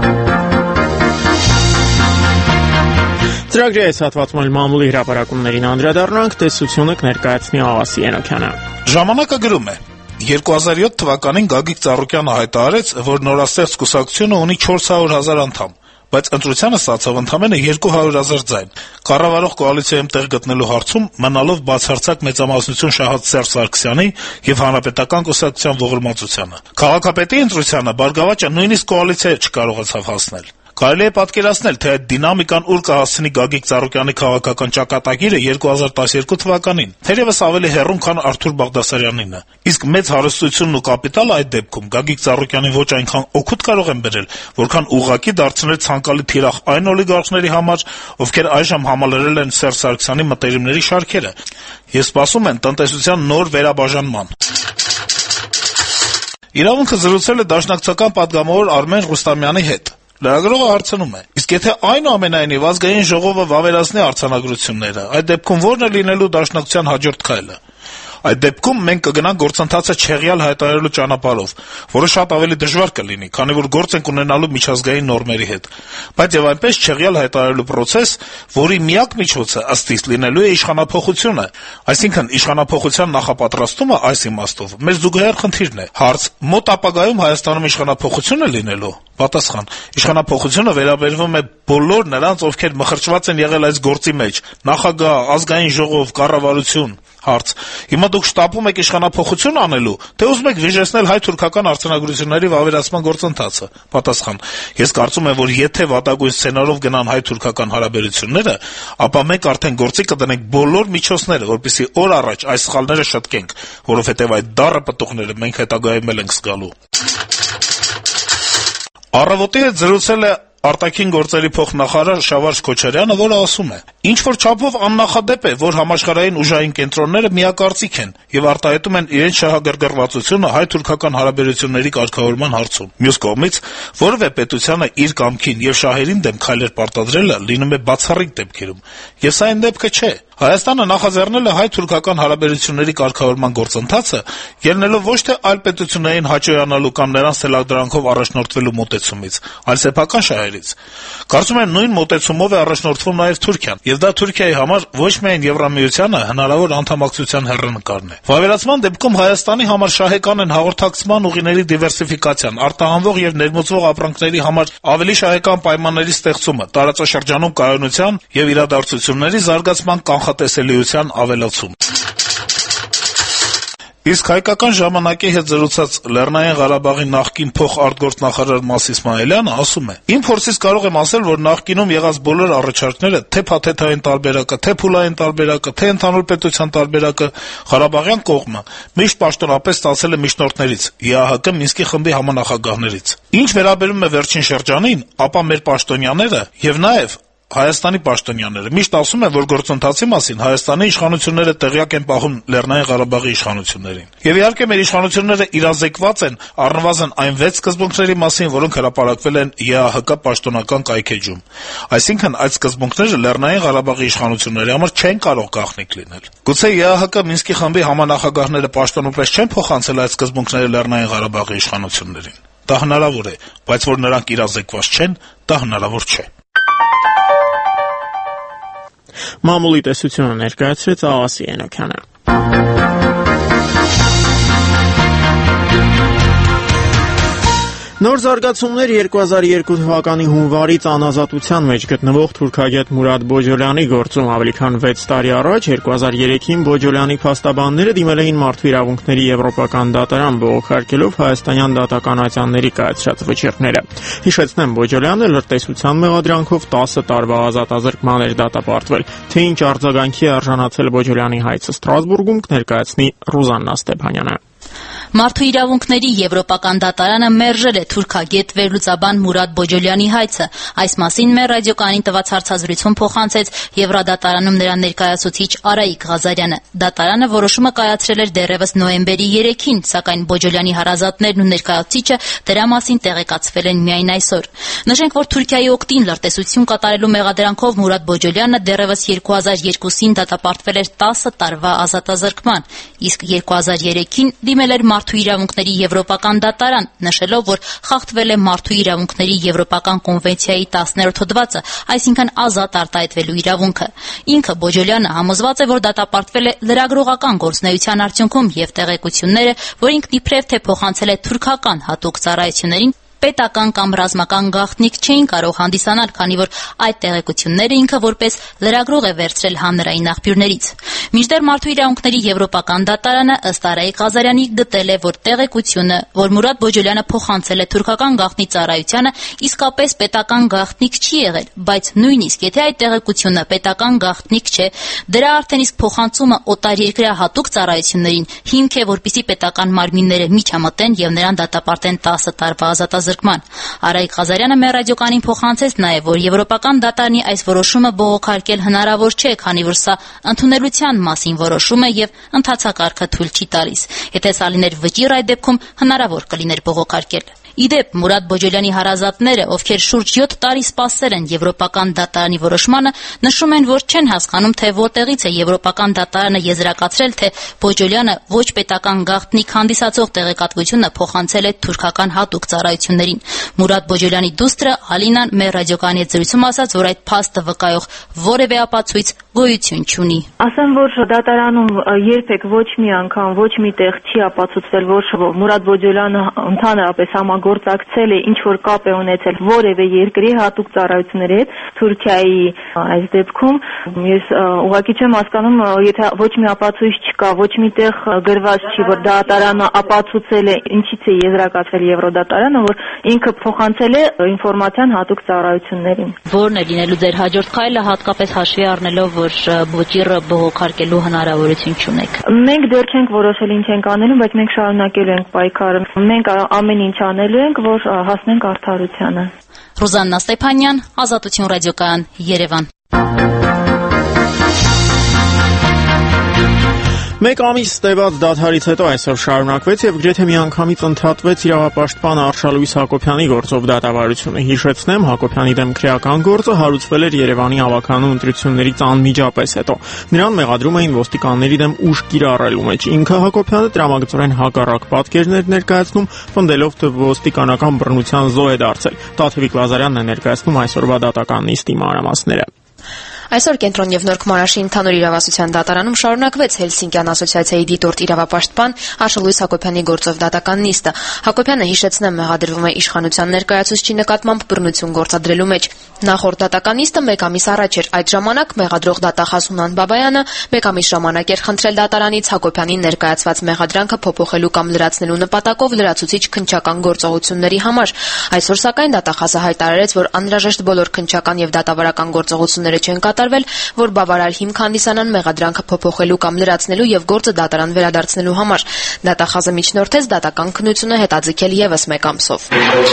Ծրագրի այս հատվածում մամուլի հրապարակումներին անդրադառնանք, տեսությունը կներկայացնի Աղասի Ենոքյանը։ Ժամանակը գրում է. 2007 թվականին Գագիկ Ծառուկյանը հայտարարեց, որ նորաստեղծ կուսակցությունը ունի 400,000 անդամ, բայց ընտրությանը ստացավ ընդամենը 200,000 ձայն։ Կառավարող կոալիցիայում տեղ գտնելու հարցում մնալով բացարձակ մեծամասնություն շահած Սերժ Սարգսյանի եւ Հանրապետական կուսակցության ողորմածությանը։ Քաղաքապետի ընտրությանը Բարգավաճը նույնիսկ կոալիցիա չկարողացավ հասնել։ Կարելի է պատկերացնել, թե այդ դինամիկան ուր կհասցնի Գագիկ Ծառուկյանի քաղաքական ճակատագիրը 2012 թվականին, թերևս ավելի հեռուն, քան Արթուր Բաղդասարյանինը։ Իսկ մեծ հարստությունն ու կապիտալը այդ դեպքում Գագիկ Ծառուկյանին ոչ այնքան օգուտ կարող են բերել, որքան ուղղակի դարձնել ցանկալի թիրախ այն օլիգարխների համար, ովքեր այժմ համալրել են Սերժ Սարգսյանի մտերիմների շարքերը, եւ սպասում են տնտեսության նոր վերաբաժանման։ Իրավունքը զրուցել է դաշնակցական պատգամավոր Արմեն Ռուստամյանի հետ։ Լրագրողը հարցնում է. իսկ եթե այնուամենայնիվ ազգային ժողովը վավերացնի արձանագրությունները, այդ դեպքում ո՞րն է լինելու դաշնակցության հաջորդ քայլը։ Այդ դեպքում մենք կգնանք գործընթացը չեղյալ հայտարարելու ճանապարհով, որը շատ ավելի դժվար կլինի, քանի որ գործ ենք ունենալու միջազգային նորմերի հետ։ Բայց եւ այնպես չեղյալ հայտարարելու process, որի միակ միջոցը ըստ իս լինելու է իշխանափոխությունը, այսինքն իշխանափոխության նախապատրաստումը այս իմաստով մեր զուգահեռ խնդիրն է։ Հարց. մոտ ապագայում Հայաստանում իշխանափոխություն է լինելու։ Պատասխան. իշխանափոխությունը վերաբերվում է բոլոր նրանց, ովքեր մխրճված են եղել այս գործի մեջ՝ նախագահ, ազգային ժողով, կառավարություն։ Հարց. հիմա դուք շտապում եք իշխանափոխություն անելու, թե ուզում եք վիժեցնել հայ-թուրքական արձանագրությունների վավերացման գործընթացը։ Պատասխան. ես կարծում եմ, որ եթե վատագույն սցենարով գնան հայ-թուրքական հարաբերությունները, ապա մենք արդեն գործի կդնենք բոլոր միջոցները, որպեսզի օր առաջ այս սխալները շտկենք, որովհետև այդ դառը պտուղները մենք հետագայում էլ ենք զգալու։ Առավոտի հետ զրուցել է արտաքին գործերի փոխնախարար Շավարժ Քոչարյանը, որը ասում է. Ինչ որ չափով աննախադեպ է, որ համաշխարհային ուժային կենտրոնները միակարծիք են եւ արտահայտում են իրենց շահագրգռվածությունը հայ-թուրքական հարաբերությունների կարգավորման հարցում։ Մյուս կողմից, որևէ պետությանը իր կամքին եւ շահերին դեմ քայլեր պարտադրելը լինում է բացառիկ դեպքերում, եւ սա այն դեպքը չէ։ Հայաստանը նախաձեռնել է հայ-թուրքական հարաբերությունների կարգավորման գործընթացը, ելնելով ոչ թե այլ պետություններին հաճոյանալու կամ նրանց թելադրանքով առաջնորդվելու մոտեցումից, այլ սեփական շահերից։ Կարծում եմ նույն մոտեցումով է առաջնորդվում նաեւ Թուրքիան, եւ դա Թուրքիայի համար ոչ միայն Եվրամիությանը հնարավոր անդամակցության հեռանկարն է։ Վավերացման դեպքում Հայաստանի համար շահեկան են հաղորդակցման ուղիների դիվերսիֆիկացիան, արտահանվող եւ ներմուծվող ապրանքների համար ավելի շահեկան պայմանների ստեղծումը, տարածաշրջանում կայունության եւ իրադարձությունների զարգացման կանխատեսելիության ավելացում։ Իսկ հայկական ժամանակի հետ զրուցած Լեռնային Ղարաբաղի նախկին փոխարտգործնախարար Մաս Իսմայելյանը ասում է. «Իմ փորձից կարող եմ ասել, որ նախկինում եղած բոլոր առաջարկները, թե փաթեթային տարբերակը, թե փուլային տարբերակը, թե ընդհանուր պետության տարբերակը, Ղարաբաղյան կողմը միշտ պաշտոնապես ստացել է միջնորդներից, ԵԱՀԿ Մինսկի խմբի համանախագահներից։ Ինչ վերաբերում է վերջին շրջանին, ապա մեր պաշտոնյաները եւ նաեւ Հայաստանի պաշտոնյաները միշտ ասում են, որ գործընթացի մասին Հայաստանի իշխանությունները տեղյակ են պահում Լեռնային Ղարաբաղի իշխանություններին։ Եվ իհարկե մեր իշխանությունները իրազեկված են առնվազն այն 6 սկզբունքների մասին, որոնք հրապարակվել են ԵԱՀԿ պաշտոնական կայքեջում։ Այսինքն այդ սկզբունքները Լեռնային Ղարաբաղի իշխանությունների համար չեն կարող գաղտնիք լինել։ Գուցե ԵԱՀԿ Մինսկի խմբի համանախագահները պաշտոնապես չեն փոխանցել այդ սկզբունքները Լեռնային Ղարաբաղի իշխանություններին։ Դա հնարավոր է, բայց որ նրանք իրազեկված չեն, դա հնարավոր չէ»։ Մամուլի տեսությունը ներկայացրեց Աղասի Էնոքյանը։ Նոր զարգացումներ 2002 թվականի հունվարից անազատության մեջ գտնվող թուրքագետ Մուրադ Բոջոլյանի գործում ավելի քան 6 տարի առաջ 2003-ին Բոջոլյանի փաստաբանները դիմել էին Մարդու իրավունքների եվրոպական դատարան բողոքարկելով հայաստանյան դատականատյանների կայացրած վճիռները։ Հիշեցնեմ, Բոջոլյանը լրտեսության մեղադրանքով 10 տարվա ազատազրկման էր դատապարտվել, թե ինչ արձագանքի է արժանացել Բոջոլյանի հայցը Ստրասբուրգում կներկայացնի Ռուզաննա Ստեփանյանը։ Մարդու իրավունքների եվրոպական դատարանը մերժել է թուրքագետ վերլուծաբան Մուրադ Բոջոլյանի հայցը։ Այս մասին մեր ռադիոկայանին տված հարցազրույցում փոխանցեց Եվրադատարանում նրան ներկայացուցիչ Արայիկ Ղազարյանը։ Դատարանը որոշումը կայացրել էր դեռևս նոյեմբերի 3-ին, սակայն Բոջոլյանի հարազատներն ու ներկայացուցիչը դրա մասին տեղեկացվել են միայն այսօր։ Նշենք, որ Թուրքիայի օգտին լրտեսություն կատարելու մեղադրանքով Մուրադ Բոջոլյանը դեռևս 2002-ին դատապարտվել էր 10 տարվա ազատազրկման, իսկ 2003-ին դիմել էր Մարդու իրավունքների եվրոպական դատարան, նշելով, որ խախտվել է Մարդու իրավունքների եվրոպական կոնվենցիայի 10-րդ հոդվածը, այսինքն ազատ արտահայտվելու իրավունքը։ Ինքը Բոջոլյանը համոզված է, որ դատապարտվել է լրագրողական գործունեության արդյունքում եւ տեղեկությունները, որ ինքն իբրև թե փոխանցել է թուրքական հատուկ ծառայություններին, պետական կամ ռազմական գաղտնիք չէին կարող հանդիսանալ, քանի որ այդ տեղեկությունները ինքը որպես լրագրող է վերցրել հանրային աղբյուրներից։ Մինչդեռ Մարդու իրավունքների եվրոպական դատարանը ըստ Արայիկ Ղազարյանի գտել է, որ տեղեկությունը, որ Մուրադ Բոջոլյանը փոխանցել է թուրքական գաղտնի ծառայությանը, իսկապես պետական գաղտնիք չի եղել, բայց նույնիսկ եթե այդ տեղեկությունը պետական գաղտնիք չէ, դրա արդեն իսկ փոխանցումը օտարերկրյա հատուկ ծառայություններին հիմք է, որպեսզի պետական մարմինները միջամտեն եւ նրան դատապարտեն 10 տարվա ազատազրկման։ Արայիկ Ղազարյանը մեր ռադիոկայանին փոխանցեց նաեւ, որ եվրոպական դատարանի այս որոշումը բողոքարկել հնարավոր չէ, քանի որ սա ընդունելության մասին որոշում է եւ ընթացակարգը թույլ չի տալիս։ Եթե սա լիներ վճիռ, այդ դեպքում հնարավոր կլիներ բողոքարկել։ Իդեպ Մուրադ Բոջոլյանի հարազատները, ովքեր շուրջ 7 տարի սպասել են եվրոպական դատարանի որոշմանը, նշում են, որ չեն հասկանում, թե որտեղից է եվրոպական դատարանը եզրակացրել, թե Բոջոլյանը ոչ պետական գաղտնիք հանդիսացող տեղեկատվությունը փոխանցել է թուրքական հատուկ ծառայություններին։ Մուրադ Բոջոլյանի դուստրը Ալինան մեր ռադիոկայանի հետ զրույցում ասաց, որ այդ փաստը վկայող որևէ ապացույց գոյություն չունի։ Ասեմ, որ դատարանում երբեք ոչ մի անգամ ոչ մի տեղ չի ապացուցվել, որ Մուրադ Բոջոլյանը ընդհանրապես գործակցել է, ինչ որ կապ է ունեցել որևէ երկրի հատուկ ծառայությունների հետ, Թուրքիայի այս դեպքում ես ուղղակի չեմ հասկանում, եթե ոչ մի ապացույց չկա, ոչ մի տեղ գրված չի, որ դատարանը ապացուցել է, ինչից է եզրակացվել Եվրոդատարանը, որ ինքը փոխանցել է ինֆորմացիան հատուկ ծառայություններին։ Որն է լինելու ձեր հաջորդ քայլը, հատկապես հաշվի առնելով, որ վճիռը բողոքարկելու հնարավորություն չունեք։ Մենք դեռ չենք որոշել ինչ ենք անելու, բայց մենք շարունակելու ենք պայքարը։ Մենք ամեն ինչ անելու ենք, որ հասնենք արդարությանը։ Ռուզաննա Ստեփանյան, Ազատություն ռադիոկայան, Երևան։ Մեկ ամիս տևած դադարից հետո այսօր շարունակվեց եւ գրեթե միանգամից ընդհատվեց իրավապաշտպան Արշալույս Հակոբյանի գործով դատավարությունը։ Հիշեցնեմ, Հակոբյանի դեմ քրեական գործը հարուցվել էր Երևանի ավականու ընտրություններից անմիջապես հետո։ Նրան մեղադրում էին ոստիկանների դեմ ուժ կիրառելու մեջ։ Ինքը Հակոբյանը տրամագծորեն հակառակ պատկերներ ներկայացնում, պնդելով, թե ոստիկանական բռնության զոհ է դարձել։ Տաթևիկ Լազարյանն է ներկայացնում այսօրվա դատական նիստի մանրամասները։ Այսօր Կենտրոն եւ Նորք Մարաշի ընդհանուր իրավասության դատարանում շարունակվեց Հելսինկյան ասոցիացիայի դիտորդ իրավապաշտպան Արշալույս Հակոբյանի գործով դատական նիստը։ Հակոբյանը, հիշեցնեմ, մեղադրվում է իշխանության ներկայացուցչի նկատմամբ բռնություն գործադրելու մեջ։ Նախորդ դատական նիստը մեկ ամիս առաջ էր։ Այդ ժամանակ մեղադրող դատախազ Հունան Բաբայանը մեկ ամիս ժամանակ էր խնդրել դատարանից Հակոբյանին ներկայացված մեղադրանքը փոփոխելու կամ լրացնելու նպատակով լրացուցիչ քննչական գործողությունների համար։ Այսօր սակայն դատախազը հայտարարեց, որ անհրաժեշտ բոլոր քննչական եւ դատավարական գործողությունները չեն կատարվել, որ բավարար հիմք հանդիսանան մեղադրանքը փոփոխելու կամ լրացնելու եւ գործը դատարան վերադարձնելու համար։ Դատախազը միջնորդեց դատական քննությունը հետաձգել եւս մեկ ամսով։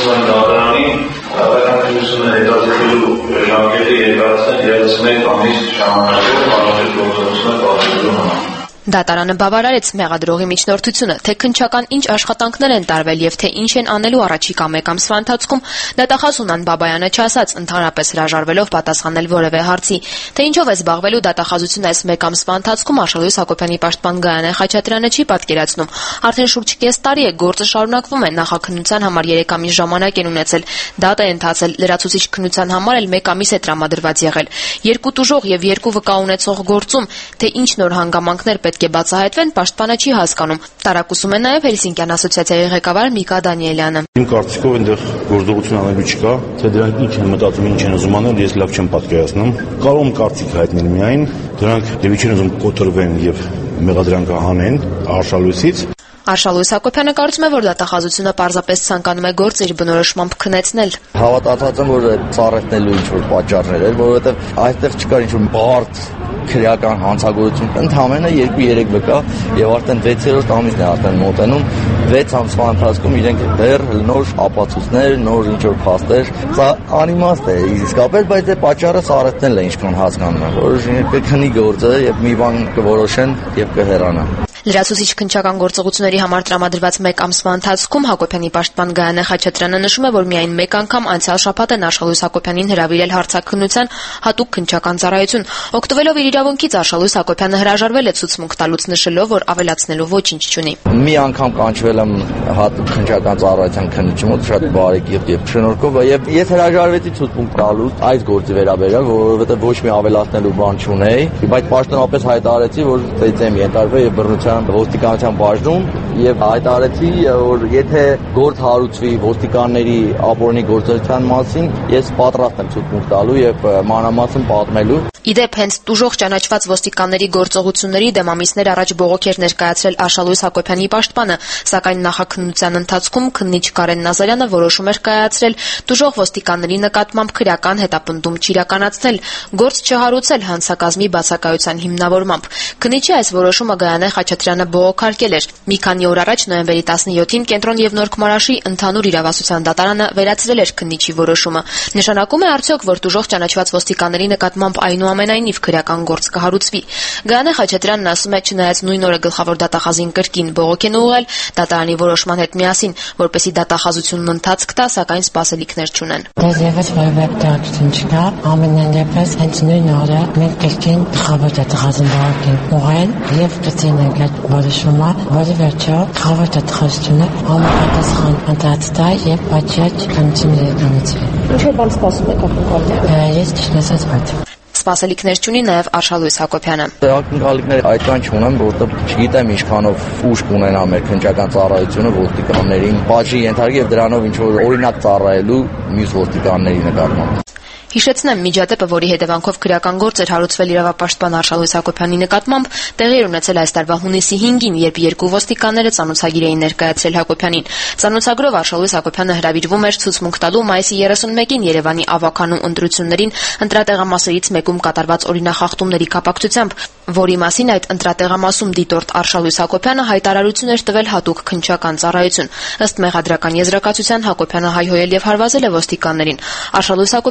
Ժամկետի երկարացնել եւս մեկ ամիս ժամանակով անհրաժեշտ գործողություններ կատարելու համար։ Դատարանը բավարարեց մեղադրողի միջնորդությունը, թե քննչական ինչ աշխատանքներ են տարվել եւ թե ինչ են անելու առաջիկա մեկ ամսվա ընթացքում, դատախազ Հունան Բաբայանը չասաց, ընդհանրապես հրաժարվելով պատասխանել որևէ հարցի։ Թե ինչով է զբաղվելու դատախազությունը այս մեկ ամսվա ընթացքում, Արշալույս Հակոբյանի պաշտպան Գայանե Խաչատրյանը չի պատկերացնում։ Արդեն շուրջ կես տարի է գործը շարունակվում է, նախաքննության համար 3 ամիս ժամանակ են ունեցել, դատ է ընթացել, լրացուցիչ քննության համար էլ 1 ամիս է տրամադրված եղել։ 2 տուժող եւ 2 վկա ունեցող գործում, թե ինչ նոր հանգամանքներ պետք է բացահայտվեն, պաշտպանը չի հասկանում։ Տարակուսում է նաև Հելսինկյան ասոցիացիայի ղեկավար Միկա Դանիելյանը։ Իմ կարծիքով այնտեղ գործողություն անելու չկա, թե դրանք ինչ են մտածում, ինչ են ուզում անել, ես լավ չեմ պատկերացնում։ Կարող եմ կարծիք հայտնել միայն, դրանք դեպի չեն ուզում կոտրվեն եւ մեղադրանքը հանեն Արշալույսից։ Արշալույս Հակոբյանը կարծում է, որ դատախազությունը պարզապես ցանկանում է գործը իր բնորոշմամբ քնեցնել։ Հավատացած եմ, որ ծառայտնելու ինչ-որ պատճառներ էր, որովհետև այստեղ չկար ինչ-որ բարդ քրեական հանցագործություն, ընդհանրապես 2-3 վկա եւ արդեն 6-րդ ամիսն է արդեն մոտենում, 6 ամսվա ընթացքում իրենք դեռ նոր ապացույցներ, նոր ինչ-որ փաստեր, սա անիմաստ է իսկապես, բայց դե պատճառը ծառայտնելն է ինչքան հասկանում եմ, որ կքնի գործը եւ մի բան կորոշեն եւ կհեռանա։ Լրացուցիչ քննչական գործողությունների համար տրամադրված 1 ամսվա ընթացքում Հակոբյանի պաշտպան Գայանե Խաչատրյանը նշում է, որ միայն 1 անգամ անցյալ շաբաթ են Արշալույս Հակոբյանին հրավիրել հարցաքննության հատուկ քննչական ծառայություն։ Օգտվելով իր իրավունքից Արշալույս Հակոբյանը հրաժարվել է ցուցմունք տալուց նշելով, որ ավելացնելու ոչինչ չունի։ Մի անգամ կանչվել եմ հատուկ քննչական ծառայության քննչումով, շատ բարեկիրթ եւ շնորհքով, եւ ես հրաժարվեցի ցուցմունք տալուց այս գործի վերաբերյալ, որովհետեւ ոչ մի ավելացնելու բան չունեի, բայց պաշտոնապես հայտարարեցի, որ ծեծեմ եմ ենթարկվել եւ բռնության ոստիկանության բաժնում եւ հայտարարեցի, որ եթե գործ հարուցվի ոստիկանների ապօրինի գործողության մասին, ես պատրաստ եմ ցուցմունք տալու եւ մանրամասն պատմելու։ Իդեպ հենց տուժող ճանաչված ոստիկանների գործողությունների դեմ ամիսներ առաջ բողոք էր ներկայացրել Արշալույս Հակոբյանի պաշտպանը, սակայն նախաքննության ընթացքում քննիչ Կարեն Նազարյանը որոշում էր կայացրել տուժող ոստիկանների նկատմամբ քրեական հետապնդում չիրականացնել, գործ չհարուցել հանցակազմի բացակայության հիմնավորմամբ։ Քննիչի այս որոշումը Գայանե Խաչատրյանը բողոքարկել էր։ Մի քանի օր առաջ նոյեմբերի 17-ին Կենտրոն եւ Նորք Մարաշի ընդհանուր իրավասության դատարանը վերացրել էր քննիչի որոշումը։ Նշանակում է արդյոք, որ տուժող ճանաչված ոստիկանների նկատմամբ այնուամենայնիվ քրեական գործ կհարուցվի։ Գայանե Խաչատրյանն ասում է, չնայած նույն օրը գլխավոր դատախազին կրկին բողոք են ուղղել դատարանի որոշման հետ միասին, որպեսզի դատախազությունն ընթացք տա, սակայն սպասելիքներ չունեն։ Դες եւս որևէ դատություն չկա, ամենայն դեպս հենց նույն օրը մենք կրկին գլխավոր դատախազին բողոք ենք ուղղել եւ կցինենք այդ որոշումը, որի վերջո գլխավոր դատախազությունը համապատասխան ընթաց տա եւ պատժաճ քննություն իրականացվի։ Ինչ բան սպասում եք ակնկալներ։ Ես ճիշտ ասած ոչ։ Սպասելիքներ չունի նաև Արշալույս Հակոբյանը։ Ակնկալիքներ այդքան չունեմ, որովհետև չգիտեմ ինչքանով ուժ կունենա մեր քննչական ծառայությունը ոստիկաններին, պատժի ենթարկի եւ դրանով ինչ որ օրինակ ծառայելու մյուս ոստիկանների նկատմամբ։ Հիշեցնեմ, միջադեպը, որի հետևանքով քրեական գործ էր հարուցվել իրավապաշտպան Արշալույս Հակոբյանի նկատմամբ, տեղի էր ունեցել այս տարվա հունիսի 5-ին, երբ 2 ոստիկանները ծանոթագիր էին ներկայացրել Հակոբյանին։ Ծանոթագրով Արշալույս Հակոբյանը հրավիրվում էր ցուցմունք տալու մայիսի 31-ին Երևանի ավականու ընտրություններին ընտրատեղամասերից մեկում կատարված օրինախախտումների կապակցությամբ, որի մասին այդ ընտրատեղամասում դիտորդ Արշալույս Հակոբյանը հայտարարություն էր տվել հատուկ քննչական ծառայություն։ Ըստ մեղադրական եզրակացության Հակոբյանը հայհոյել եւ հարվածել է ոստիկաններին։ Արշալույս Հակոբյանն ասում է,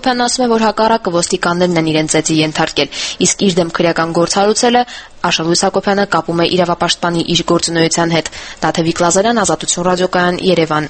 է, որ հակառակը ոստիկաններն են իրենց ծեծի ենթարկել, իսկ իր դեմ քրեական գործ հարուցելը Աշալույս Հակոբյանը կապում է իրավապաշտպանի իր գործունեության հետ։ Տաթևիկ Լազարյան, Ազատություն ռադիոկայան, Երևան։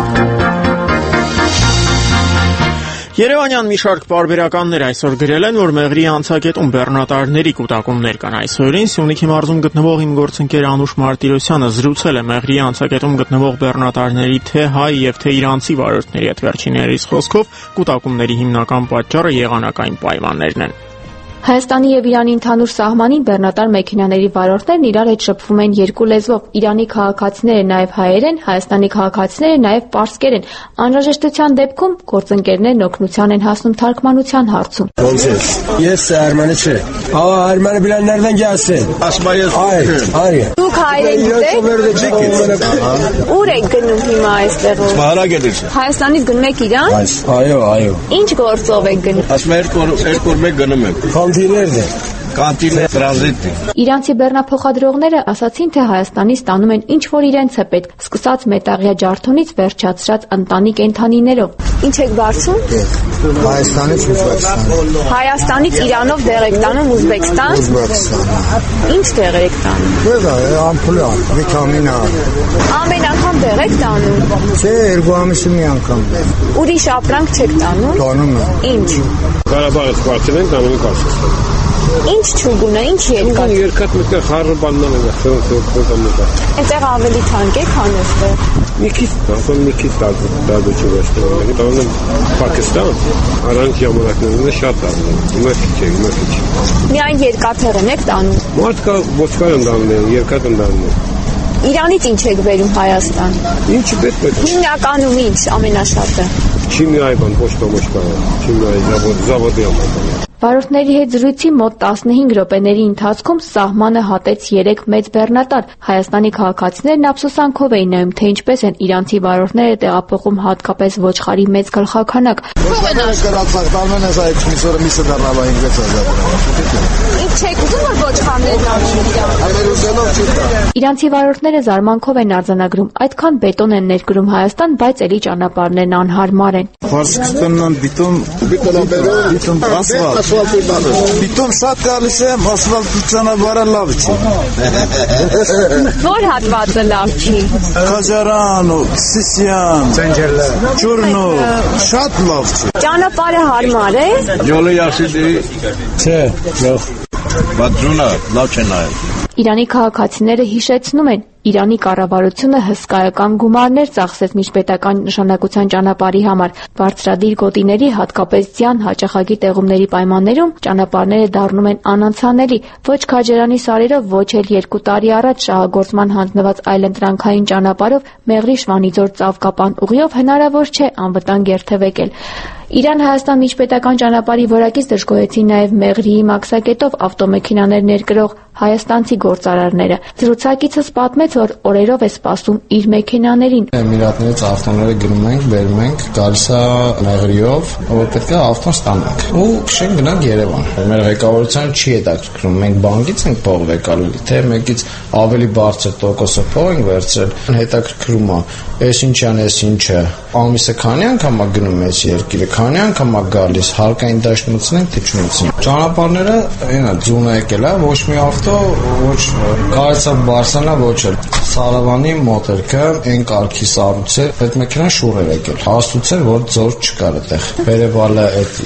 Երևանյան մի շարք պարբերականներ այսօր գրել են, որ Մեղրի անցակետում բեռնատարների կուտակումներ կան։ Այսօրին Սյունիքի մարզում գտնվող իմ գործընկեր Անուշ Մարտիրոսյանը զրուցել է Մեղրի անցակետում գտնվող բեռնատարների թե հայ եւ թե իրանցի վարորդների հետ։ Վերջիններիս խոսքով կուտակումների հիմնական պատճառը եղանակային պայմաններն են։ Հայաստանի եւ Իրանի ընդհանուր սահմանին բեռնատար մեքենաների վարորդներն իրար հետ շփվում են երկու լեզվով։ Իրանի քաղաքացիները նաեւ հայեր են, Հայաստանի քաղաքացիները նաեւ պարսկեր են։ Անհրաժեշտության դեպքում գործընկերներն օգնության են հասնում թարգմանության հարցում։ Ոնց է։ Ես Արմանը չէ։ Արմանը բիլաններden gelsin։ Ասմայես։ Այ։ Դուք հայեր եք։ Ուր եք գնում հիմա այստեղով։ Սմահարագետից։ Հայաստանից գնում եք Իրան։ Այո։ Ինչ գործով եք գնում։ Ասում երկու մեկ գնում եմ։ Կանտինը տրանզիտ է։ Իրանցի բեռնափոխադրողները ասացին, թե Հայաստանից տանում են ինչ որ իրենց է պետք, սկսած մետաղյա ջարդոնից վերջացրած ընտանի կենդանիներով։ Ինչ եք բարձում։ Հայաստանից Ուզբեկստան։ Հայաստանից Իրանով դեղ եք տանում Ուզբեկստան։ Ինչ դեղ եք տանում։ Դա ամփուլա, վիտամինա։ Ամեն անգամ դեղ եք տանում։ Չէ, երկու ամիսը մի անգամ։ Ուրիշ ապրանք չեք տանում։ Տանում եմ։ Ինչ։ Ղարաբաղից կվարտել են տանում Կասկաստան։ Ինչ չուգուն է, ինչ երկաթ։ Երկաթ մտեղ խառը բաննան է, խորտամուտա։ Այնտեղ ավելի թանկ է, քան այստեղ։ Մի քիչ դարձու վերջնորդ։ Տանում Պակիստան, առանց ժամանակներն է շատ դառնում։ Հիմա քիչ։ Միայն երկաթերն եք տանում։ Մարդկա ոչկար են դառնում, երկաթ են դառնում։ Իրանից ինչ եք բերում Հայաստան։ Ինչ պետք է։ Հիմնականում ինչ ամենաշատը։ Չիմիայի բան, պոչտամոչկա, չիմիայի զավոդի ամեն։ Վարորդների հետ զրույցի մոտ 15 րոպեների ընթացքում սահմանը հատեց 3 մեծ բեռնատար։ Հայաստանի քաղաքացիներն ափսոսանքով էին նայում, թե ինչպես են իրանցի վարորդները տեղափոխում հատկապես ոչխարի մեծ գլխաքանակ։ Ինչ եք ուզում, որ ոչխարներն անեն։ Իրանցի վարորդները զարմանքով են արձանագրում, այդքան բետոն են ներկրում Հայաստան, բայց էլի ճանապարհներն անհարմար են։ Ֆարսկստանն բիտոն Բիտոն շատ գալիս է, ասֆալտ ճանապարհը լավ չի։ Որ հատվածը լավ չի։ Քաջարան, Սիսիան, Ճուրնո, շատ լավ չի։ Ճանապարհը հարմար է։ Յոլը յասիդի։ Չէ, լավ։ Բաձունա, լավ չեն նայել։ Իրանի քաղաքացիները հիշեցնում են, Իրանի կառավարությունը հսկայական գումարներ ծախսեց միջպետական նշանակության ճանապարհի համար։ Բարձրադիր գոտիների, հատկապես ձյան հաճախակի տեղումների պայմաններում ճանապարհները դառնում են անանցանելի։ Ոչ Քաջարանի սարերով, ոչ էլ 2 տարի առաջ շահագործման հանձնված այլընտրանքային ճանապարհով Մեղրի Շվանիձոր Ծավկապան ուղիով հնարավոր չէ անվտանգ երթևեկել։ Իրան-Հայաստան միջպետական ճանապարհի որակից դժգոհեցին նաև Մեղրիի մաքսակետով ավտոմեքենաներ ներկրող հայաստանցի գործարարները։ Զրուցակիցս պատմեց, որ օրերով է սպասում իր մեքենաներին։ Էմիրատներից ավտոները գնում ենք, բերում ենք, գալիս է Մեղրիով, որ պետք է ավտոն ստանանք։ Ու շենք գնանք Երևան։ Մեր ղեկավարության չի հետաքրքրում, մենք բանկից ենք փող վեկալու, թե մեկից ավելի բարձր տոկոսը փող ենք վերցրել, հետաքրքրում է, այս ինչան, այս ինչը։ Ամիսը քանի անգամ է գնում այս երկիրը, քանի անգամ է գալիս, հարկային դաշտ մտցնենք, թե չմտցնենք։ Ճանապարհները այնա ձունը եկել է, ոչ մի ավտո, ոչ կարծա Բարսելոնա, ոչ էլ Սարավանի մոտերքը այն կարգի սառուցել, այդ մեքենան շուռ էր եկել։ Հաստուցել, որ ձոր չկար այդտեղ։ Վերևալը այդ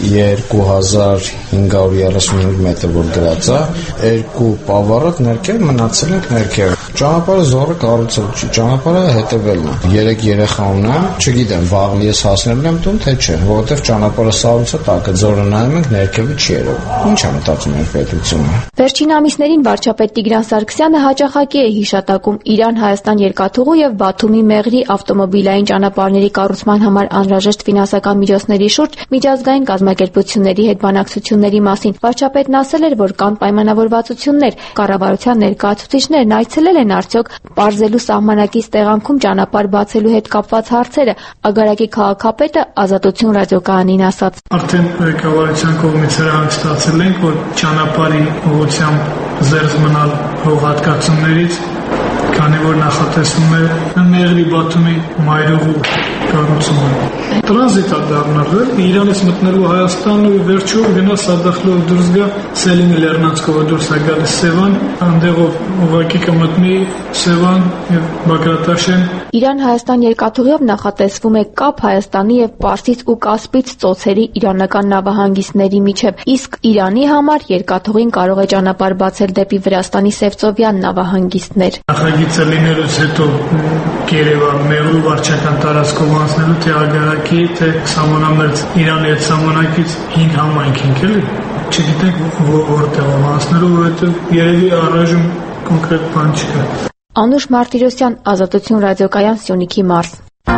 2535 մետր որ գրած է, 2 պավառոտ ներքև մնացել ենք ներքև։ Ճանապարհը զորը կառուցել չի, ճանապարհը հետևելն է։ 3 երեխա ունեմ, չգիտեմ, վաղ ես հասնելու եմ տուն, թե չէ, որովհետև ճանապարհը սառուցա տակը ձորը նայում ենք, ներքևը չի երևում։ Ինչ է մտածում մեր պետությունը։ Վերջին ամիսներին վարչապետ Տիգրան Սարգսյանը հաճախակի է հիշատակում Իրան-Հայաստան երկաթուղու եւ Բաթումի Մեղրի ավտոմոբիլային ճանապարհների կառուցման համար անհրաժեշտ ֆինանսական միջոցների շուրջ միջազգային կազմակերպությունների հետ բանակցությունների մասին։ Վարչապետն ասել էր, որ կան պայմանավորվածություններ։ Կառավարության ներկայացուցիչներն այցելել են արդյոք պարզելու սահմանակից տեղանքում ճանապարհ բացելու հետ կապված հարցերը։ Ագարակի քաղաքապետը Ազատություն ռադիոկայանին ասաց. Արդեն ղեկավարության կողմից հրահանգստացել ենք, որ ճանապարհի ուղղությամբ զերծ մնալ հողհատկացումներից քանի որ նախատեսվում է Մեղրի Բաթումի մայրուղու կառուցումը։ Տրանզիտ է դառնալ, Իրանից մտնելու Հայաստան ու վերջում գնա Սադախլով դուրս գա Սելինի Լեռնանցքով դուրս է գալիս Սևան, այնտեղով ուղղակի կմտնի Սևան եւ Բագրատաշեն։ Իրան-Հայաստան երկաթուղիով նախատեսվում է կապ Հայաստանի եւ Պարսից ու Կասպից ծոցերի իրանական նավահանգիստների միջև, իսկ Իրանի համար երկաթուղին կարող է ճանապարհ բացել դեպի Վրաստանի Սևծովյան նավահանգիստներ։ Նախագիծը լինելուց հետո Կերևա Մեղրու վարչական տարածքով անցնելու թե Ագարակի, թե սահմանամերձ Իրանի հետ սահմանակից 5 համայնք ենք էլի։ Չգիտենք որտեղ անցնելու, որովհետեւ երևի առայժմ կոնկրետ բան չկա։ Անուշ Մարտիրոսյան, Ազատություն ռադիոկայան, Սյունիքի մարզ։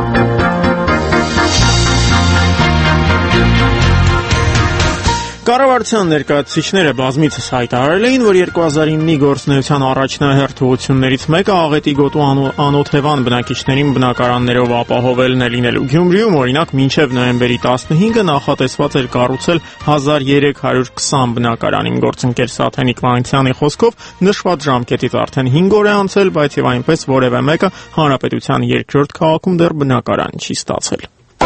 Կառավարության ներկայացուցիչները բազմիցս հայտարարել էին, որ 2009-ի գործունեության առաջնահերթ ուղղություններից մեկը աղետի գոտու անօթևան բնակիչներին բնակարաններով ապահովելն է լինելու։ Գյումրիում, օրինակ, մինչև նոյեմբերի 15-ը նախատեսված էր կառուցել 1320 բնակարանին։ Գործընկեր Սաթենիկ Վանցյանի խոսքով նշված ժամկետից արդեն 5 օր է անցել, բայց եւ այնպես որևէ մեկը հանրապետության երկրորդ քաղաքում դեռ բնակարան չի ստացել։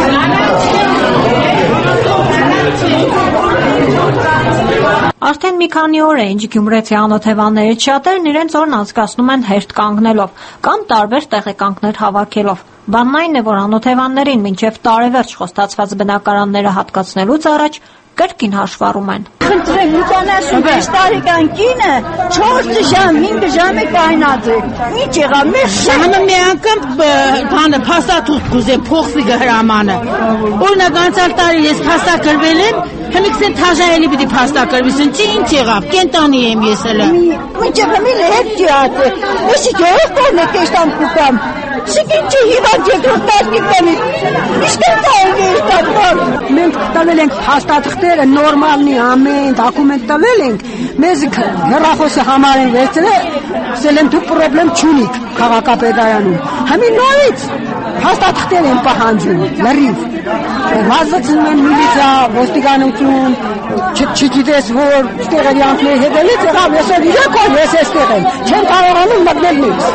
Արդեն մի քանի օր է, ինչ գյումրեցի անօթևաններից շատերն իրենց օրն անցկացնում են հերթ կանգնելով կամ տարբեր տեղեկանքներ հավաքելով։ Բանն այն է, որ անօթևաններին մինչև տարեվերջ խոստացված բնակարանները հատկացնելուց առաջ կրկին հաշվառում են։ Խնդրեմ, 76 տարեկան կինը 4 ժամ, 5 ժամ է կայնած է։ Ինչ եղավ, մեր շանը մի անգամ բանը փաստաթուղթ կուզեմ փոխվի հրամանը։ Օրինակ անցյալ տարի ես փաստագրվել եմ, հնիկսեն թաժայելի պիտի փաստագրվի, ինչ եղավ, կենտանի եմ ես հələ։ Մինչև հմիլ հետ ջիացը, ոսի ջորով կորն է կեշտամ կուկամ։ Շիկինչի հիվանդ երկրորդ տասնիկների, իշտեր տայել է իշտատվալ։ Մենք տվել ենք փաստաթղթերը նորմալնի ամեն դոկումենտ տվել ենք, մեզ հեռախոսը համար են վերցրել, ասել են դու պրոբլեմ չունիք քաղաքապետարանում։ Համի նորից փաստաթղթեր են պահանջում, լրիվ։ Վազեցնում են միլիցիա, ոստիկանություն, չգիտես որ տեղերի անձների հետելից եղավ, ես էլ իրոք ես էստեղ եմ, չեմ կարողանում մտնել նույնս։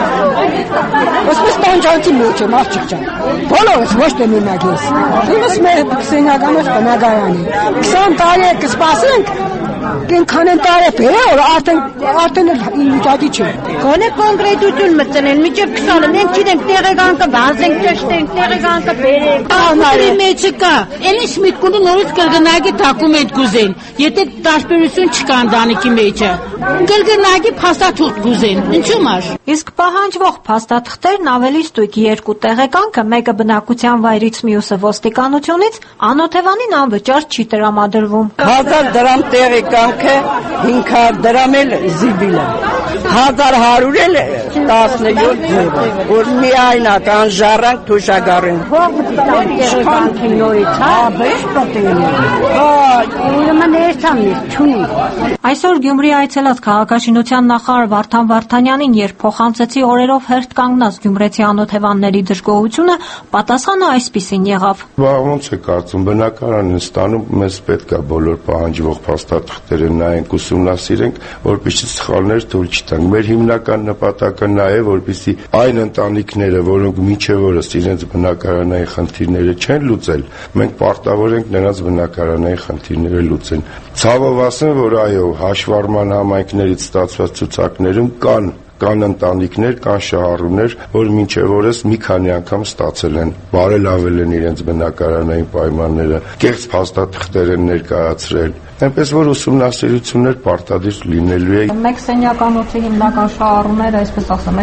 Ոսպես տանջանքի մեջ եմ, աղջիկ ջան, բոլորս ոչ թե մենակ ես։ Ինձ մեր սենյականոց բնակարան է, 20 տարի է կսպասենք, կենքան են տարե բերել, արդեն վիճակի չէ։ Գոնե կոնկրետություն մտցնել, միջև 20-ը, մենք չիտենք տեղեկանքը բազենք, ճշտենք, տեղեկանքը բերենք։ Ահմարի մեջը կա, էլիս միտքունը նորից կրգնագի դոկումենտ կուզեն, եթե տարբերություն չկա ընտանիքի մեջը, կրգնագի փաստաթուղթ կուզեն, ինչու՞ մար։ Իսկ պահանջվող փաստաթղթերն ավելի ստույգ, 2 տեղեկանքը, մեկը բնակության վայրից, մյուսը ոստիկանությունից, անօթևանին անվճար չի տրամադրվում։ 1000 դրամ տեղեկանքը, 500 դրամ էլ զիբիլը, 1100 էլ 17 ձևը, որ միայնական ժառանգ թուշագարին։ Իշխանքի նորից, բեշ պատել է, ուրեմն երթամ ես, չունի։ Այսօր Գյումրի այցելած քաղաքաշինության նախարար Վարդան Վարդանյանին, երբ փոխանցեցի օրերով հերթ կանգնած գյումրեցի անօթևանների դժգոհությունը, պատասխանը այսպիսին եղավ։ Ոնց է կարծում, բնակարան են ստանում, մեզ պետք է բոլոր պահանջվող փաստաթղթերը նայենք, ուսումնասիրենք, որպեսզի սխալներ թույլ չտանք։ Մեր հիմնական նպատակը նա է, որպեսզի այն ընտանիքները, որոնք մինչև օրս իրենց բնակարանային խնդիրները չեն լուծել, մենք պարտավոր ենք նրանց բնակարանային խնդիրները լուծեն։ Ցավով ասեմ, որ այո, հաշվառման համայնքներից ստացված ցուցակներում կան ընտանիքներ, կան շահառուներ, որ մինչև օրս մի քանի անգամ ստացել են, բարելավել են իրենց բնակարանային պայմանները, կեղծ փաստաթղթեր են ներկայացրել, այնպես որ ուսումնասիրություններ պարտադիր լինելու է։ Մեկ սենյականոցի հիմնական շահառուները, այսպես ասեմ,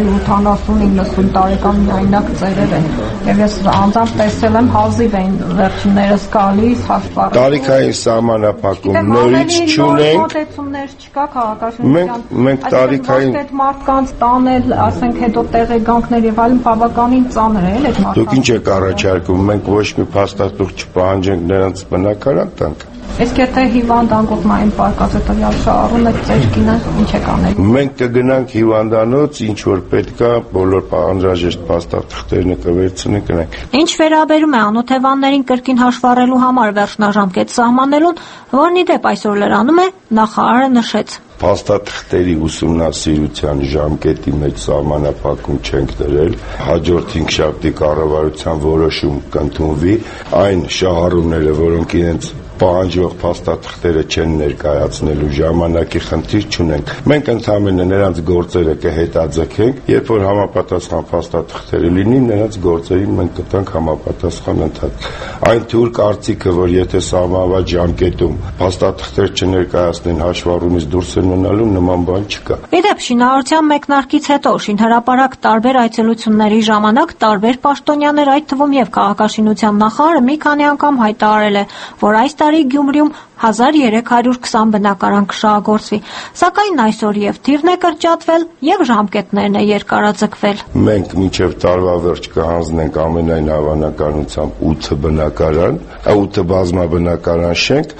70-90 տարեկան միայնակ ծերեր են, եւ ես անձամբ տեսել եմ հազիվ են վերջիններս գալիս հաշվառ։ Տարիքային սահմանափակում նորից չունենք։ Մոտեցումներ չկա քաղաքաշինության։ Մենք տարիքային մարդկանց տանել, ասենք հետո տեղեկանքներ եւ այլն բավականին ծանր է, էլ այդ մարդկանց։ Դուք ինչ եք առաջարկում, մենք ոչ մի փաստաթուղթ չպահանջենք նրանց բնակարան տանք։ Իսկ եթե հիվանդ անկողնային պարկած է տվյալ շահառուն եք ձեր կինը, ինչ եք անելու։ Մենք կգնանք հիվանդանոց, ինչ որ պետք է, բոլոր անհրաժեշտ փաստաթղթերն կվերցնենք գնանք։ Ինչ վերաբերում է անօթևաններին կրկին հաշվառելու համար վերջնաժամկետ սահմանելուն, որն ի դեպ այսօր լրանում է, նախարարը նշեց։ փաստաթղթերի ուսումնասիրության ժամկետի մեջ սահմանափակում չենք դրել, հաջորդ 5 շաբթի կառավարության որոշում կընդունվի, այն շահառուները, որոնք իրենց պահանջող փաստաթղթերը չեն ներկայացնելու ժամանակի խնդիր չունենք։ Մենք ընդհանրապես նրանց գործերը կհետաձգենք, երբ որ համապատասխան փաստաթղթերը լինի, նրանց գործերին մենք կտանք համապատասխան ընթացք։ Այն թույլ կարծիքը, որ եթե սահմանված ժամկետում փաստաթղթեր չներկայացնեն, հաշվառումից դուրս են մնալու, նման բան չկա։ Իդեպ շինարարության մեկնարկից հետո շինհրապարակ տարբեր այցելությունների ժամանակ տարբեր պաշտոնյաներ, այդ թվում եւ քաղաքաշինության նախարարը մի քանի անգամ հայտարարել է, որ այս տարի Գյումրիում 1320 բնակարան կշահագործվի, սակայն այսօր եւ թիվն է կրճատվել եւ ժամկետներն է երկարաձգվել։ Մենք մինչեւ տարվա վերջ կհանձնենք ամենայն հավանականությամբ 8 բնակարան, 8 բազմաբնակարան շենք,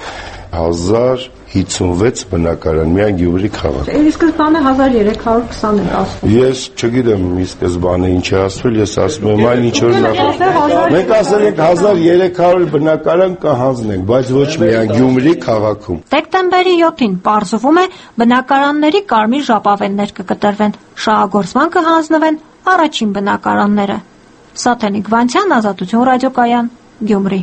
1056 բնակարան միայն Գյումրի քաղաքում։ Ի սկզբանե 1320 էր ասվում։ Ես չգիտեմ ի սկզբանե ինչ է ասվել, ես ասում եմ այն ինչ որ մենք ասել ենք 1300 բնակարան կհանձնենք, բայց ոչ միայն Գյումրի քաղաքում։ Դեկտեմբերի 7-ին պարզվում է բնակարանների կարմիր ժապավեններ կկտրվեն, շահագործման կհանձնվեն առաջին բնակարանները։ Սաթենիկ Վանցյան, Ազատություն ռադիոկայան, Գյումրի։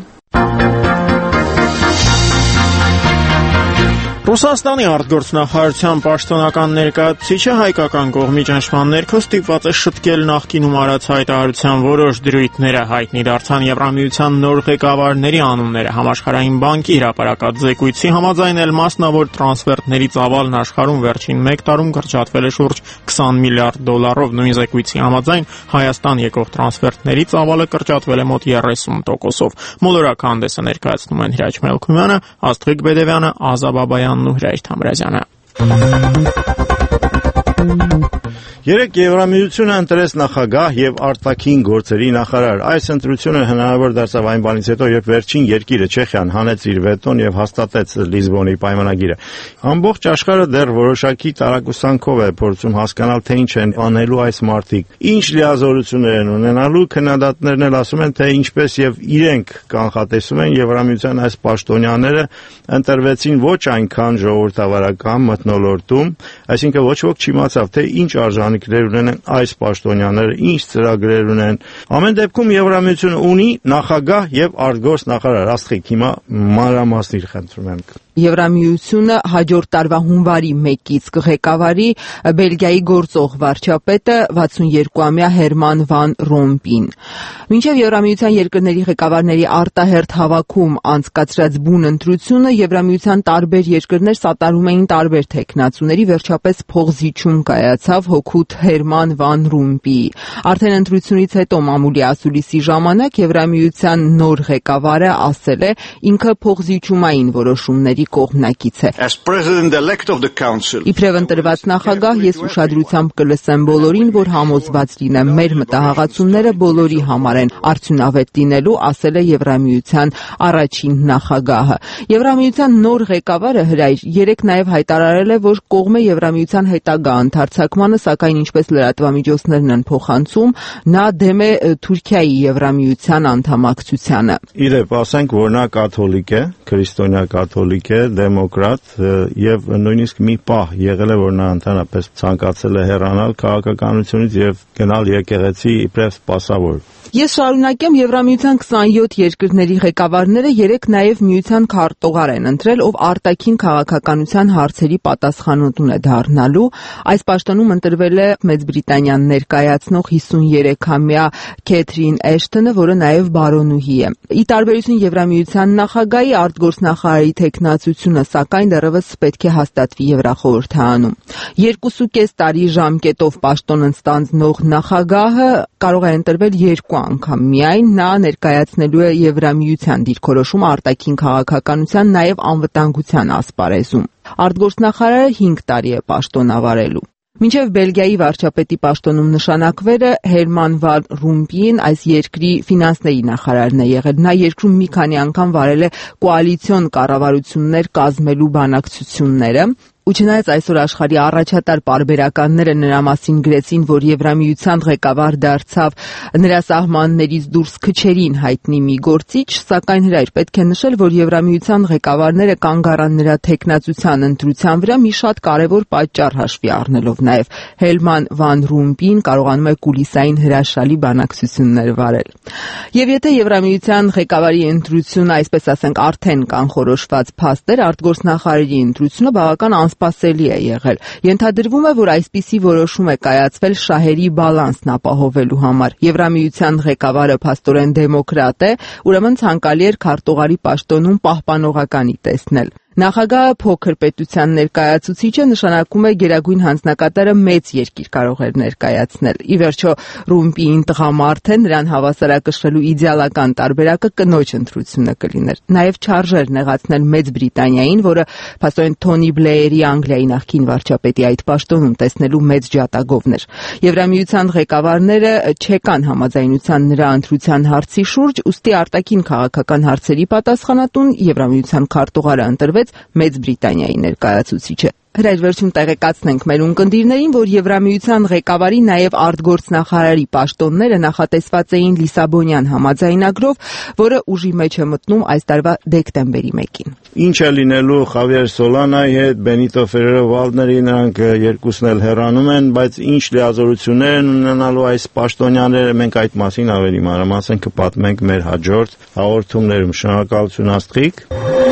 Ռուսաստանի արտգործնախարարության պաշտոնական ներկայացուցիչը հայկական կողմի ճնշման ներքո ստիպված է շտկել նախկինում արած հայտարարության որոշ դրույթները, հայտնի դարձան Եվրամիության նոր ղեկավարների անունները, Համաշխարհային բանկի հրապարակած զեկույցի համաձայն էլ մասնավոր տրանսֆերտների ծավալն աշխարհում վերջին 1 տարում կրճատվել է շուրջ 20 միլիարդ դոլարով, նույն զեկույցի համաձայն Հայաստան եկող տրանսֆերտների ծավալը կրճատվել է մոտ 30%-ով։ Մոլորակ հանդեսը ներկայացնում են Հրաչ Մելքումյանը, Աստղիկ Բեդևյանը, Ազա Բաբայանն ու Հրաչ Թամրազյանը։ Երեկ Եվրամիությունը ընտրեց նախագահ եւ արտաքին գործերի նախարար։ Այս ընտրությունը հնարավոր դարձավ այն բանից հետո, երբ վերջին երկիրը Չեխիան հանեց իր վետոն եւ հաստատեց Լիզբոնի պայմանագիրը։ Ամբողջ աշխարհը դեռ որոշակի տարակուսանքով է փորձում հասկանալ, թե ինչ են անելու այս մարտիկ, ինչ լիազորություններ են ունենալու։ Քննադատներն էլ ասում են, թե ինչպես եւ իրենք կանխատեսում են, Եվրամիության այս պաշտոնյաները ընտրվեցին ոչ այնքան ժողովրդավարական մթնոլորտում, այսինքն ոչ ոք չիմացավ, թե ինչ արժանինքներ ունեն այս պաշտոնյաները, ինչ ծրագրեր ունեն։ Ամեն դեպքում Եվրամիությունը ունի նախագահ եւ արտգործնախարար։ Աստղիկ, հիմա մանրամասնիր խնդրում եմ։ Եվրամիությունը հաջորդ տարվա հունվարի 1-ից կղեկավարի Բելգիայի գործող վարչապետը 62-ամյա Հերման վան Ռոմպին։ Մինչև Եվրամիության երկրների ղեկավարների արտահերթ հավաքում անցկացրած բուն ընտրությունը Եվրամիության տարբեր երկրներ սատարում էին տարբեր թեկնածուների, վերջապես փողզիջում կայացավ հօգուտ Հերման վան Ռոմպիի։ Արդեն ընտրությունից հետո մամուլի ասուլիսի ժամանակ Եվրամիության նոր ղեկավարը ասել է, ինքը փողզիջումային որոշումների կողմնակից է։ Իբրև ընտրված նախագահ, ես ուշադրությամբ կլսեմ բոլորին, որ համոզված լինեմ, մեր մտահղացումները բոլորի համար են արդյունավետ լինելու, ասել է Եվրամիության առաջին նախագահը։ Եվրամիության նոր ղեկավարը Հրայր երեկ նաև հայտարարել է, որ կողմ է Եվրամիության հետագա ընդարձակմանը, սակայն ինչպես լրատվամիջոցներն են փոխանցում, նա դեմ է Թուրքիայի Եվրամիության անդամակցությանը։ Իրեւ ասենք, որ նա կաթոլիկ է, քրիստոնյա կաթոլիկ է, դեմոկրատ եւ նույնիսկ մի պահ եղել է, որ նա ընդհանրապես ցանկացել է հեռանալ քաղաքականությունից եւ գնալ եկեղեցի իբրև սպասավոր։ Ես շարունակեմ Եվրամիության 27 երկրների ղեկավարները երեկ նաև միության քարտուղար են ընտրել, ով արտաքին քաղաքականության հարցերի պատասխանատուն է դառնալու։ Այս պաշտոնում ընտրվել է Մեծ Բրիտանիան ներկայացնող 53-ամյա Քեթրին Էշթոնը, որը նաև բարոնուհի է։ Ի տարբերություն Եվրամիության նախագահի, արտգործնախարարի թեկնածությունը, սակայն դեռևս պետք է հաստատվի Եվրախորհրդարանում։ 2.5 տարի ժամկետով պաշտոն ստանձնող նախագահը կարող է ընտրվել 2 անգամ միայն, նա ներկայացնելու է Եվրամիության դիրքորոշում արտաքին քաղաքականության, նաև անվտանգության ասպարեզում։ Արտգործնախարարը 5 տարի է պաշտոնավարելու։ Մինչև Բելգիայի վարչապետի պաշտոնում նշանակվելը Հերման վան Ռոմպիին այս երկրի ֆինանսների նախարարն է եղել։ Նա երկրում մի քանի անգամ վարել է կոալիցիոն կառավարություններ կազմելու բանակցությունները։ Ու չնայած այսօր աշխարհի առաջատար պարբերականները նրա մասին գրեցին, որ Եվրամիության ղեկավար դարձավ նրա սահմաններից դուրս քչերին հայտնի մի գործիչ, սակայն հրայր պետք է նշել, որ Եվրամիության ղեկավարները կանգ առան նրա թեկնածության ընտրության վրա մի շատ կարևոր պատճառ հաշվի առնելով նաև Հելման վան Ռոմպին կարողանում է կուլիսային հրաշալի բանակցություններ վարել։ Եվ եթե Եվրամիության ղեկավարի ընտրությունը, այսպես ասենք, արդեն կանխորոշված փաստ էր, արտգործնախարարի ընտրությունը բավական անսպասելի է եղել։ Ենթադրվում է, որ այսպիսի որոշում է կայացվել շահերի բալանսն ապահովելու համար։ Եվրամիության ղեկավարը փաստորեն դեմոկրատ է, ուրեմն ցանկալի էր քարտուղարի պաշտոնում պահպանողականի տեսնել։ Նախագահը փոքր պետության ներկայացուցիչը նշանակում է գերագույն հանձնակատարը մեծ երկիր կարող էր ներկայացնել։ Ի վերջո Ռոմպիին տղամարդ է, նրան հավասարակշռելու իդեալական տարբերակը կնոջ ընտրությունը կլիներ։ Նաև չարժեր նեղացնել Մեծ Բրիտանիային, որը փաստորեն Թոնի Բլեերի Անգլիայի նախկին վարչապետի այդ պաշտոնում տեսնելու մեծ ջատագովն էր։ Եվրամիության ղեկավարները չեկան համաձայնության նրա ընտրության հարցի շուրջ, ուստի արտաքին քաղաքական հարցերի պատասխանատուն Եվրամիության քարտուղարը ընտրվեց Մեծ Բրիտանիայի ներկայացուցիչը։ Հրաժարություն տեղեկացնենք մեր ունկնդիրներին, որ Եվրամիության ղեկավարի նաև արտգործնախարարի պաշտոնները նախատեսված էին Լիսաբոնյան համաձայնագրով, որը ուժի մեջ է մտնում այս տարվա դեկտեմբերի 1-ին։ Ինչ է լինելու Խավիեր Սոլանայի հետ, Բենիտո Ֆերերո Վալդների, նրանք երկուսն էլ հեռանում են, բայց ինչ լիազորություններ են ունենալու այս պաշտոնյաները, մենք այդ մասին ավելի մանրամասն կպատմենք մեր հաջորդ հաղորդումներում։ Շնորհակալություն Աստղիկ։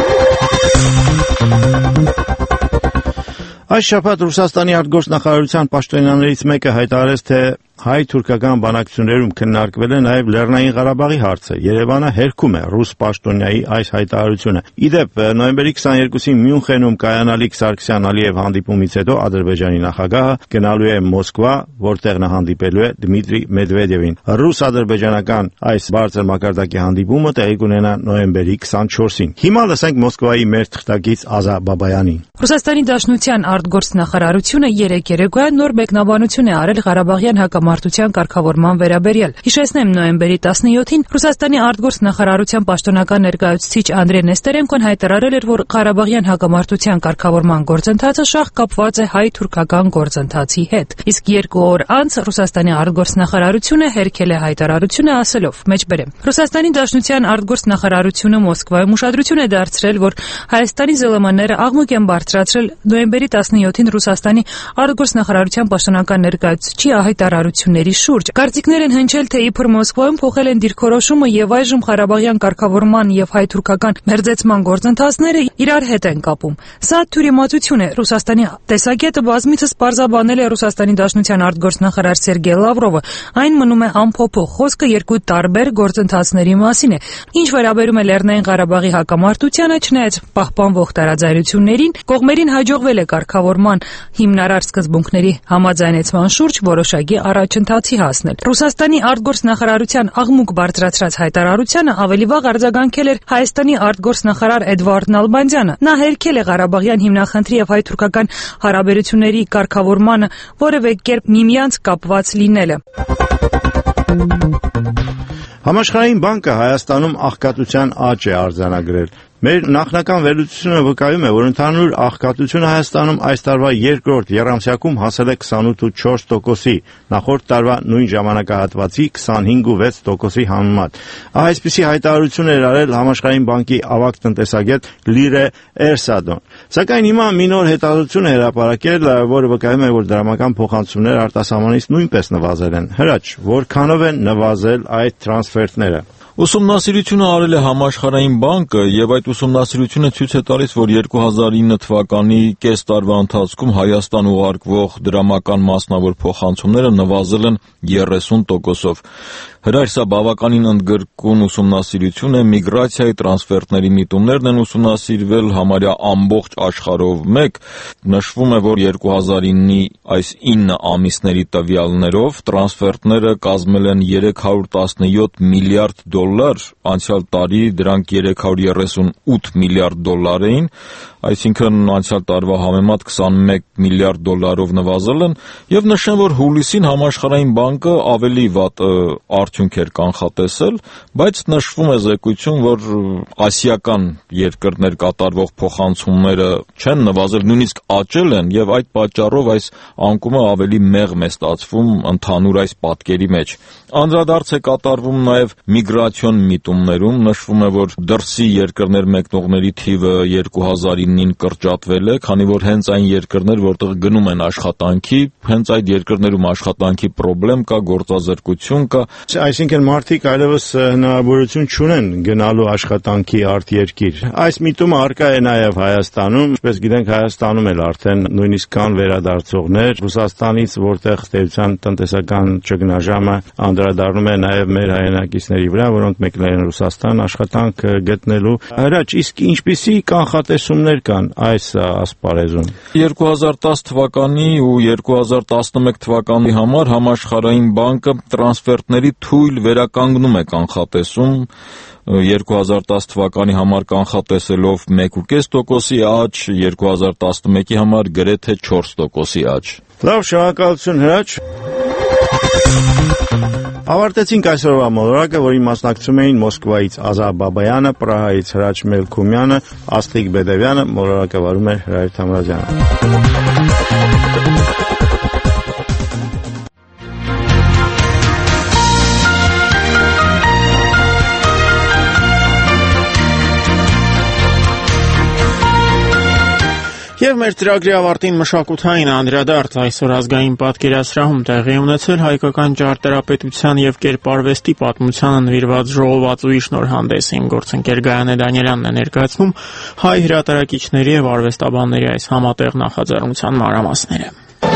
Այս շաբաթ Ռուսաստանի արտգործնախարարության պաշտոնյաներից մեկը հայտարարեց, թե հայ-թուրքական բանակցություններում քննարկվել է նաև Լեռնային Ղարաբաղի հարցը։ Երևանը հերքում է ռուս պաշտոնյայի այս հայտարարությունը։ Իդեպ, նոյեմբերի 22-ին Մյունխենում կայանալիք Սարգսյան-Ալիև հանդիպումից հետո Ադրբեջանի նախագահը գնալու է Մոսկվա, որտեղ նա հանդիպելու է Դմիտրի Մեդվեդևին։ Ռուս-ադրբեջանական այս բարձր մակարդակի հանդիպումը տեղի կունենա նոյեմբերի 24-ին։ Հիմա լսենք Մոսկվայի մեր թղթակից Ազա Բաբայանին։ Ռուսաստանի Դաշնության արտգործնախարարությունը երեկոյան նոր մեկնաբանություն է արել Ղարաբաղյան հակամարտության կարգավորման վերաբերյալ։ Հիշեցնեմ, նոյեմբերի 17-ին Ռուսաստանի արտգործնախարարության պաշտոնական ներկայացուցիչ Անդրեյ Նեստերենկոն հայտարարել էր, որ Ղարաբաղյան հակամարտության կարգավորման գործընթացը շահ կապված է հայ-թուրքական գործընթացի հետ։ Իսկ 2 օր անց Ռուսաստանի արտգործնախարարությունը հերքել է հայտարարությունը ասելով. մեջբերեմ. Ռուսաստանի Դաշնության արտգործնախարարությունը Մոսկվայում ուշադրություն է դարձրել, որ Հայաստանի ԶԼՄ-ները աղմուկ են բարձրացրել նոյեմբերի 17-ին Ռուսաստանի արտգործնախարարության պաշտոնական ներկայացուցիչի հայտարարությունների շուրջ։ Կարծիքներ են հնչել, թե իբր Մոսկվայում փոխել են դիրքորոշումը եւ այժմ Ղարաբաղյան կարգավորման եւ հայ-թուրքական մերձեցման գործընթացները իրար հետ են կապում։ Սա թյուրիմացություն է։ Ռուսաստանի տեսակետը բազմիցս պարզաբանել է Ռուսաստանի Դաշնության արտգործնախարար Սերգեյ Լավրովը։ Այն մնում է անփոփոխ։ Խոսքը երկու տարբեր գործընթացների մասին է։ Ինչ վերաբերում է Լեռնային Ղարաբաղի հակամարտությանը, չնայած պահպանվող տարաձայնություններին, կողմերին հաջողվել է կարգավորման հիմնարար սկզբունքների համաձայնեցման շուրջ որոշակի առաջընթացի հասնել։ Ռուսաստանի արտգործնախարարության աղմուկ բարձրացրած հայտարարությանը ավելի վաղ արձագանքել էր Հայաստանի արտգործնախարար Էդվարդ Նալբանդյանը։ Նա հերքել է Ղարաբաղյան հիմնախնդրի եւ հայ-թուրքական հարաբերությունների կարգավորմանը որևէ կերպ միմյանց կապված լինելը։ Համաշխարհային բանկը Հայաստանում աղքատության աճ է արձանագրել։ Մեր նախնական վերլուծությունը վկայում է, որ ընդհանուր աղքատությունը Հայաստանում այս տարվա երկրորդ եռամսյակում հասել է 28.4%-ի, նախորդ տարվա նույն ժամանակահատվածի 25.6%-ի համեմատ։ Այսպիսի հայտարարություն էր արել Համաշխարհային բանկի ավագ տնտեսագետ Լիրե Էրսադոն։ Սակայն հիմա մի նոր հետազոտություն է հրապարակել, որը վկայում է, որ դրամական փոխանցումները արտասահմանից նույնպես նվազել են։ Հրաչ, որքանով են նվազել այդ տրանսֆերտները։ Ուսումնասիրությունը արել է Համաշխարհային բանկը եւ այդ ուսումնասիրությունը ցույց է տալիս, որ 2009 թվականի կես տարվա ընթացքում Հայաստան ուղարկվող դրամական մասնավոր փոխանցումները նվազել են 30%-ով։ Հրաշ, սա բավականին ընդգրկուն ուսումնասիրություն է, միգրացիայի տրանսֆերտների միտումներն են ուսումնասիրվել համարյա ամբողջ աշխարհով մեկ։ Նշվում է, որ 2009-ի այս 9 ամիսների տվյալներով տրանսֆերտները կազմել են 317 միլիարդ $, անցյալ տարի դրանք 338 միլիարդ $, էին, այսինքն անցյալ տարվա համեմատ 21 միլիարդ $-ով նվազել են, եւ նշեմ, որ հուլիսին Համաշխարհային բանկը ավելի վատ արդյունք էր կանխատեսել, բայց նշվում է զեկույցում, որ ասիական երկրներ կատարվող փոխանցումները չեն նվազել, նույնիսկ աճել են եւ այդ պատճառով այս անկումը ավելի մեղմ է ստացվում ընդհանուր այս պատկերի մեջ։ Անդրադարձ է կատարվում նաեւ միգրացիոն միտումներում, նշվում է, որ դրսի երկրներ մեկնողների թիվը 2009-ին կրճատվել է, քանի որ հենց այն երկրներ, որտեղ գնում են աշխատանքի, հենց այդ երկրներում աշխատանքի խնդրեմ կա, գործազրկություն կա։ Այսինքն մարդիկ այլևս հնարավորություն չունեն գնալու աշխատանքի արտերկիր։ Այս միտումը առկա է նաև Հայաստանում, ինչպես գիտենք, Հայաստանում էլ արդեն նույնիսկ կան վերադարձողներ Ռուսաստանից, որտեղ ստեյցիան տնտեսական ճգնաժամը անդրադառնում է նաև մեր հայրենակիցների վրա, որոնք մեկնել են Ռուսաստան աշխատանք գտնելու։ Հրաչ, իսկ ինչպիսի կանխատեսումներ կան այս ասպարեզում։ 2010 թվականի ու 2011 թվականի համար Համաշխարհային բանկը տրանսֆերտների թույլ վերականգնում է կանխատեսում 2010 թվականի համար կանխատեսելով 1.5%-ի աճ, 2011-ի համար գրեթե 4%-ի աճ։ Լավ, շնորհակալություն Հրաչ։ Ավարտեցինք այսօրվա մոլորակը, որին մասնակցում էին Մոսկվայից Ազար Բաբայանը, Պրահայից Հրաչ Մելքումյանը, Աստղիկ Բեդևյանը, մոլորակը վարում էր Հրայր Թամրազյանը։ Եվ մեր ծրագրի ավարտին մշակութային անդրադարձ այսօր ազգային պատկերասրահում տեղի ունեցել հայկական ճարտարապետության եւ կերպարվեստի պատմությանը նվիրված ժողովածուի շնորհանդեսին գործընկեր Գայանե Դանիելյանն է ներկայացնում հայ հրատարակիչների եւ արվեստաբանների այս համատեղ նախաձեռնության մանրամասները։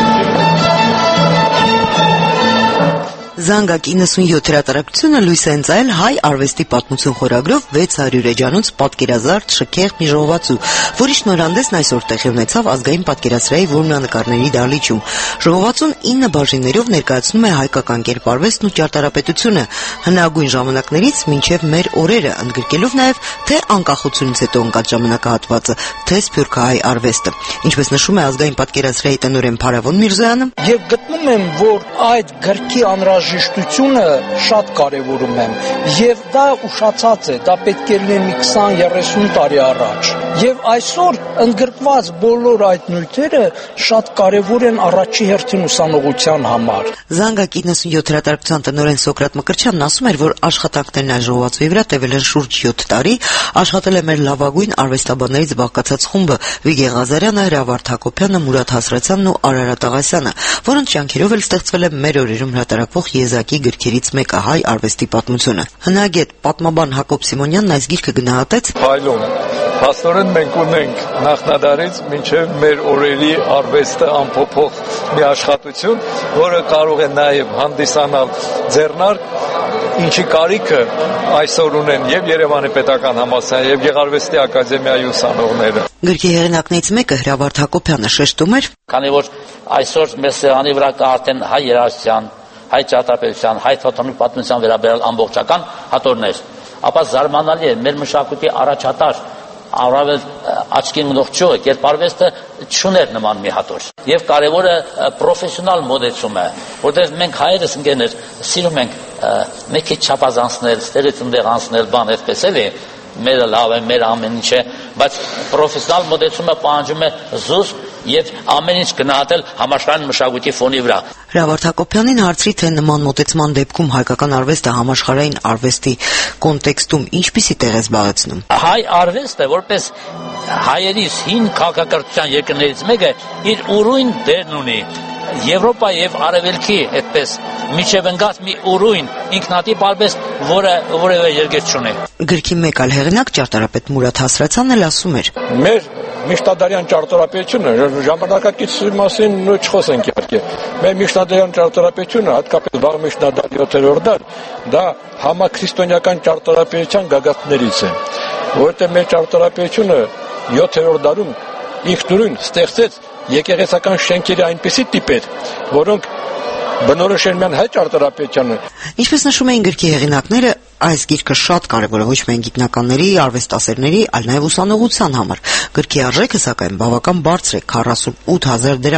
Զանգակ 97 հրատարակությունը լույս է ընծայել հայ արվեստի պատմություն խորագրով 600 էջանոց պատկերազարդ շքեղ մի ժողովածու, որի շնորհանդեսն այսօր տեղի ունեցավ ազգային պատկերասրահի որմնանկարների դահլիճում։ Ժողովածուն 9 բաժիններով ներկայացնում է հայկական կերպարվեստն ու ճարտարապետությունը հնագույն ժամանակներից մինչև մեր օրերը, ընդգրկելով նաև թե անկախությունից հետո ընկած ժամանակահատվածը, թե սփյուռքահայ արվեստը։ Ինչպես նշում է ազգային պատկերասրահի տնօրեն Փարավոն Միրզոյանը, եւ գտնում եմ, որ այդ գրքի անհրաժեշտությունը շատ կարևորում եմ եւ դա ուշացած է, դա պետք է լինի 20-30 տարի առաջ եւ այսօր ընդգրկված բոլոր այդ նյութերը շատ կարևոր են առաջի հերթին ուսանողության համար։ Զանգակ 97 հրատարակության տնօրեն Սոկրատ Մկրտչյանն ասում էր, որ աշխատանքներն այս ժողովածուի վրա տևել են շուրջ 7 տարի, աշխատել է մեր լավագույն արվեստաբաններից բաղկացած խումբը՝ Վիգեն Ղազարյանը, Հրավարդ Հակոբյանը, Մուրադ Հասրացյանն ու Արարատ Աղասյանը, որոնց ջանքերով էլ ստեղծվել է մեր օրերում հրատարակվող եզակի գրքերից մեկը՝ հայ արվեստի պատմությունը։ Հնագետ, պատմաբան Հակոբ Սիմոնյանն այս գիրքը գնահատեց. Այլոն փաստորեն մենք ունենք նախնադարից մինչև մեր օրերի արվեստը ամփոփող մի աշխատություն, որը կարող է նաև հանդիսանալ ձեռնարկ, ինչի կարիքը այսօր ունեն եւ Երևանի պետական համալսարան եւ Գեղարվեստի ակադեմիայի ուսանողները։ Գրքի հեղինակներից մեկը Հրավարդ Հակոբյանը շեշտում էր. Քանի որ այսօր մեր սեղանի վրա կա արդեն հայ երաժշտության, հայ ճարտարապետության, հայ թատրոնի պատմության վերաբերյալ ամբողջական հատորներ, ապա զարմանալի է մեր մշակույթի առաջատար առավել աչքի մնող ճյուղը կերպարվեստը չուներ նման մի հատոր։ Եվ կարևորը պրոֆեսիոնալ մոդեցումը, որտեղ մենք հայերս ընկերներ սիրում ենք մի քիչ չափազանցնել, ստերից ընդեղ անցնել, բան այդպես էլի, մերը լավ է, մեր ամեն ինչ է, բայց պրոֆեսիոնալ մոդեցումը պահանջում է զուսպ եւ ամեն ինչ գնահատել համաշխարհային մշակույթի ֆոնի վրա։ Հրավարդ Հակոբյանին հարցրի, թե նման մոտեցման դեպքում հայկական արվեստը համաշխարհային արվեստի կոնտեքստում ինչպիսի տեղ է զբաղեցնում։ Հայ արվեստը որպես հայերի հին քաղաքակրթության երկրներից մեկը իր ուրույն դերն ունի Եվրոպա եւ Արևելքի այդպես միջև ընկած մի ուրույն ինքնատիպ արվեստ, որը որևէ երկիր չունի։ Գրքի մեկ այլ հեղինակ ճարտարապետ Մուրադ Հասրացյանն էլ ասում էր. Մեր միջնադարյան ճարտարապետությունը ժամանակակից մասին չխոսենք իհարկե։ Մեր միջնադարյան ճարտարապետությունը, հատկապես վաղ միջնադար 7-րդ դար, դա համաքրիստոնեական ճարտարապետության գագաթներից է, որովհետեւ մեր ճարտարապետությունը 7-րդ դարում ինքնուրույն ստեղծեց եկեղեցական շենքերի այնպիսի տիպեր, որոնք բնորոշ են միայն հայ ճարտարապետությանը։ Ինչպես նշում էին գրքի հեղինակները, այս գիրքը շատ կարևոր է ոչ միայն գիտնականների, արվեստասերների, այլ նաև ուսանողության համար։ Գրքի արժեքը սակայն բավական բարձր է՝ 48,000 դրամ,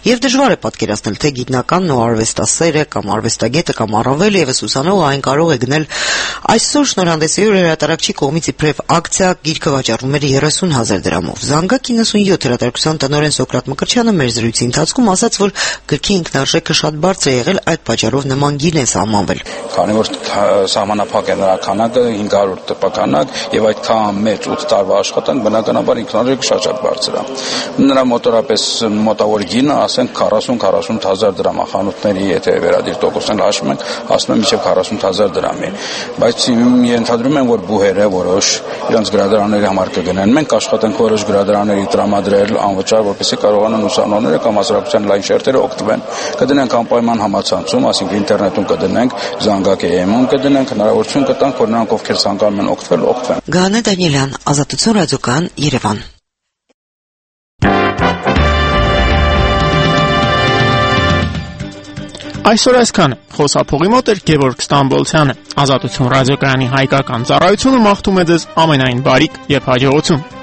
Եվ դժվար է պատկերացնել, թե գիտնականն ու արվեստասերը կամ արվեստագետը կամ առավել եւս ուսանողը այն կարող է գնել։ Այսօր շնորհանդեսի օրը հրատարակչի կողմից իբրև ակցիա գիրքը վաճառվում էր 30,000 դրամով։ Զանգակ 97 հրատարակության տնօրեն Սոկրատ Մկրտչյանը մեր զրույցի ընթացքում ասաց, որ գրքի ինքնարժեքը շատ բարձր է եղել, այդ պատճառով նման գին է սահմանվել։ Քանի որ սահմանափակ է նրա քանակը 500 տպականակ եւ այդքան մեծ 8 տարվա աշխատանք, բնականաբար ինքնարժեքը շատ բարձր է։ Նրա մոտորապես մոտավոր գինը, ասենք 40-40,000 դրամ է խանութների, եթե վերադիր տոկոսն հաշվում ենք, ասում եմ մինչև 40,000 դրամ է։ Բայց ենթադրում եմ, որ բուհերը որոշ իրանց գրադարանների համար կգնեն։ Մենք աշխատենք որոշ գրադարանների տրամադրել անվճար, որպեսզի կարողանան ուսանողները կամ հասարակության լայն շերտերը օգտվեն։ Կդնենք անպայման համացանցում, այսինքն ինտերնետում կդնենք, Զանգակ-ում կդնենք, հնարավորություն կտանք, որ նրանք ովքեր ցանկանում են օգտվեն։ Գանե Դանիելյան, Ազատություն ռադիոկայան, Երևան։ Այսօր այսքանը։ Խոսափողի մոտ էր Գևորգ Ստամբոլցյանը։ Ազատություն ռադիոկայանի հայկական ծառայությունը մաղթում է ձեզ ամենայն բարիք եւ հաջողություն։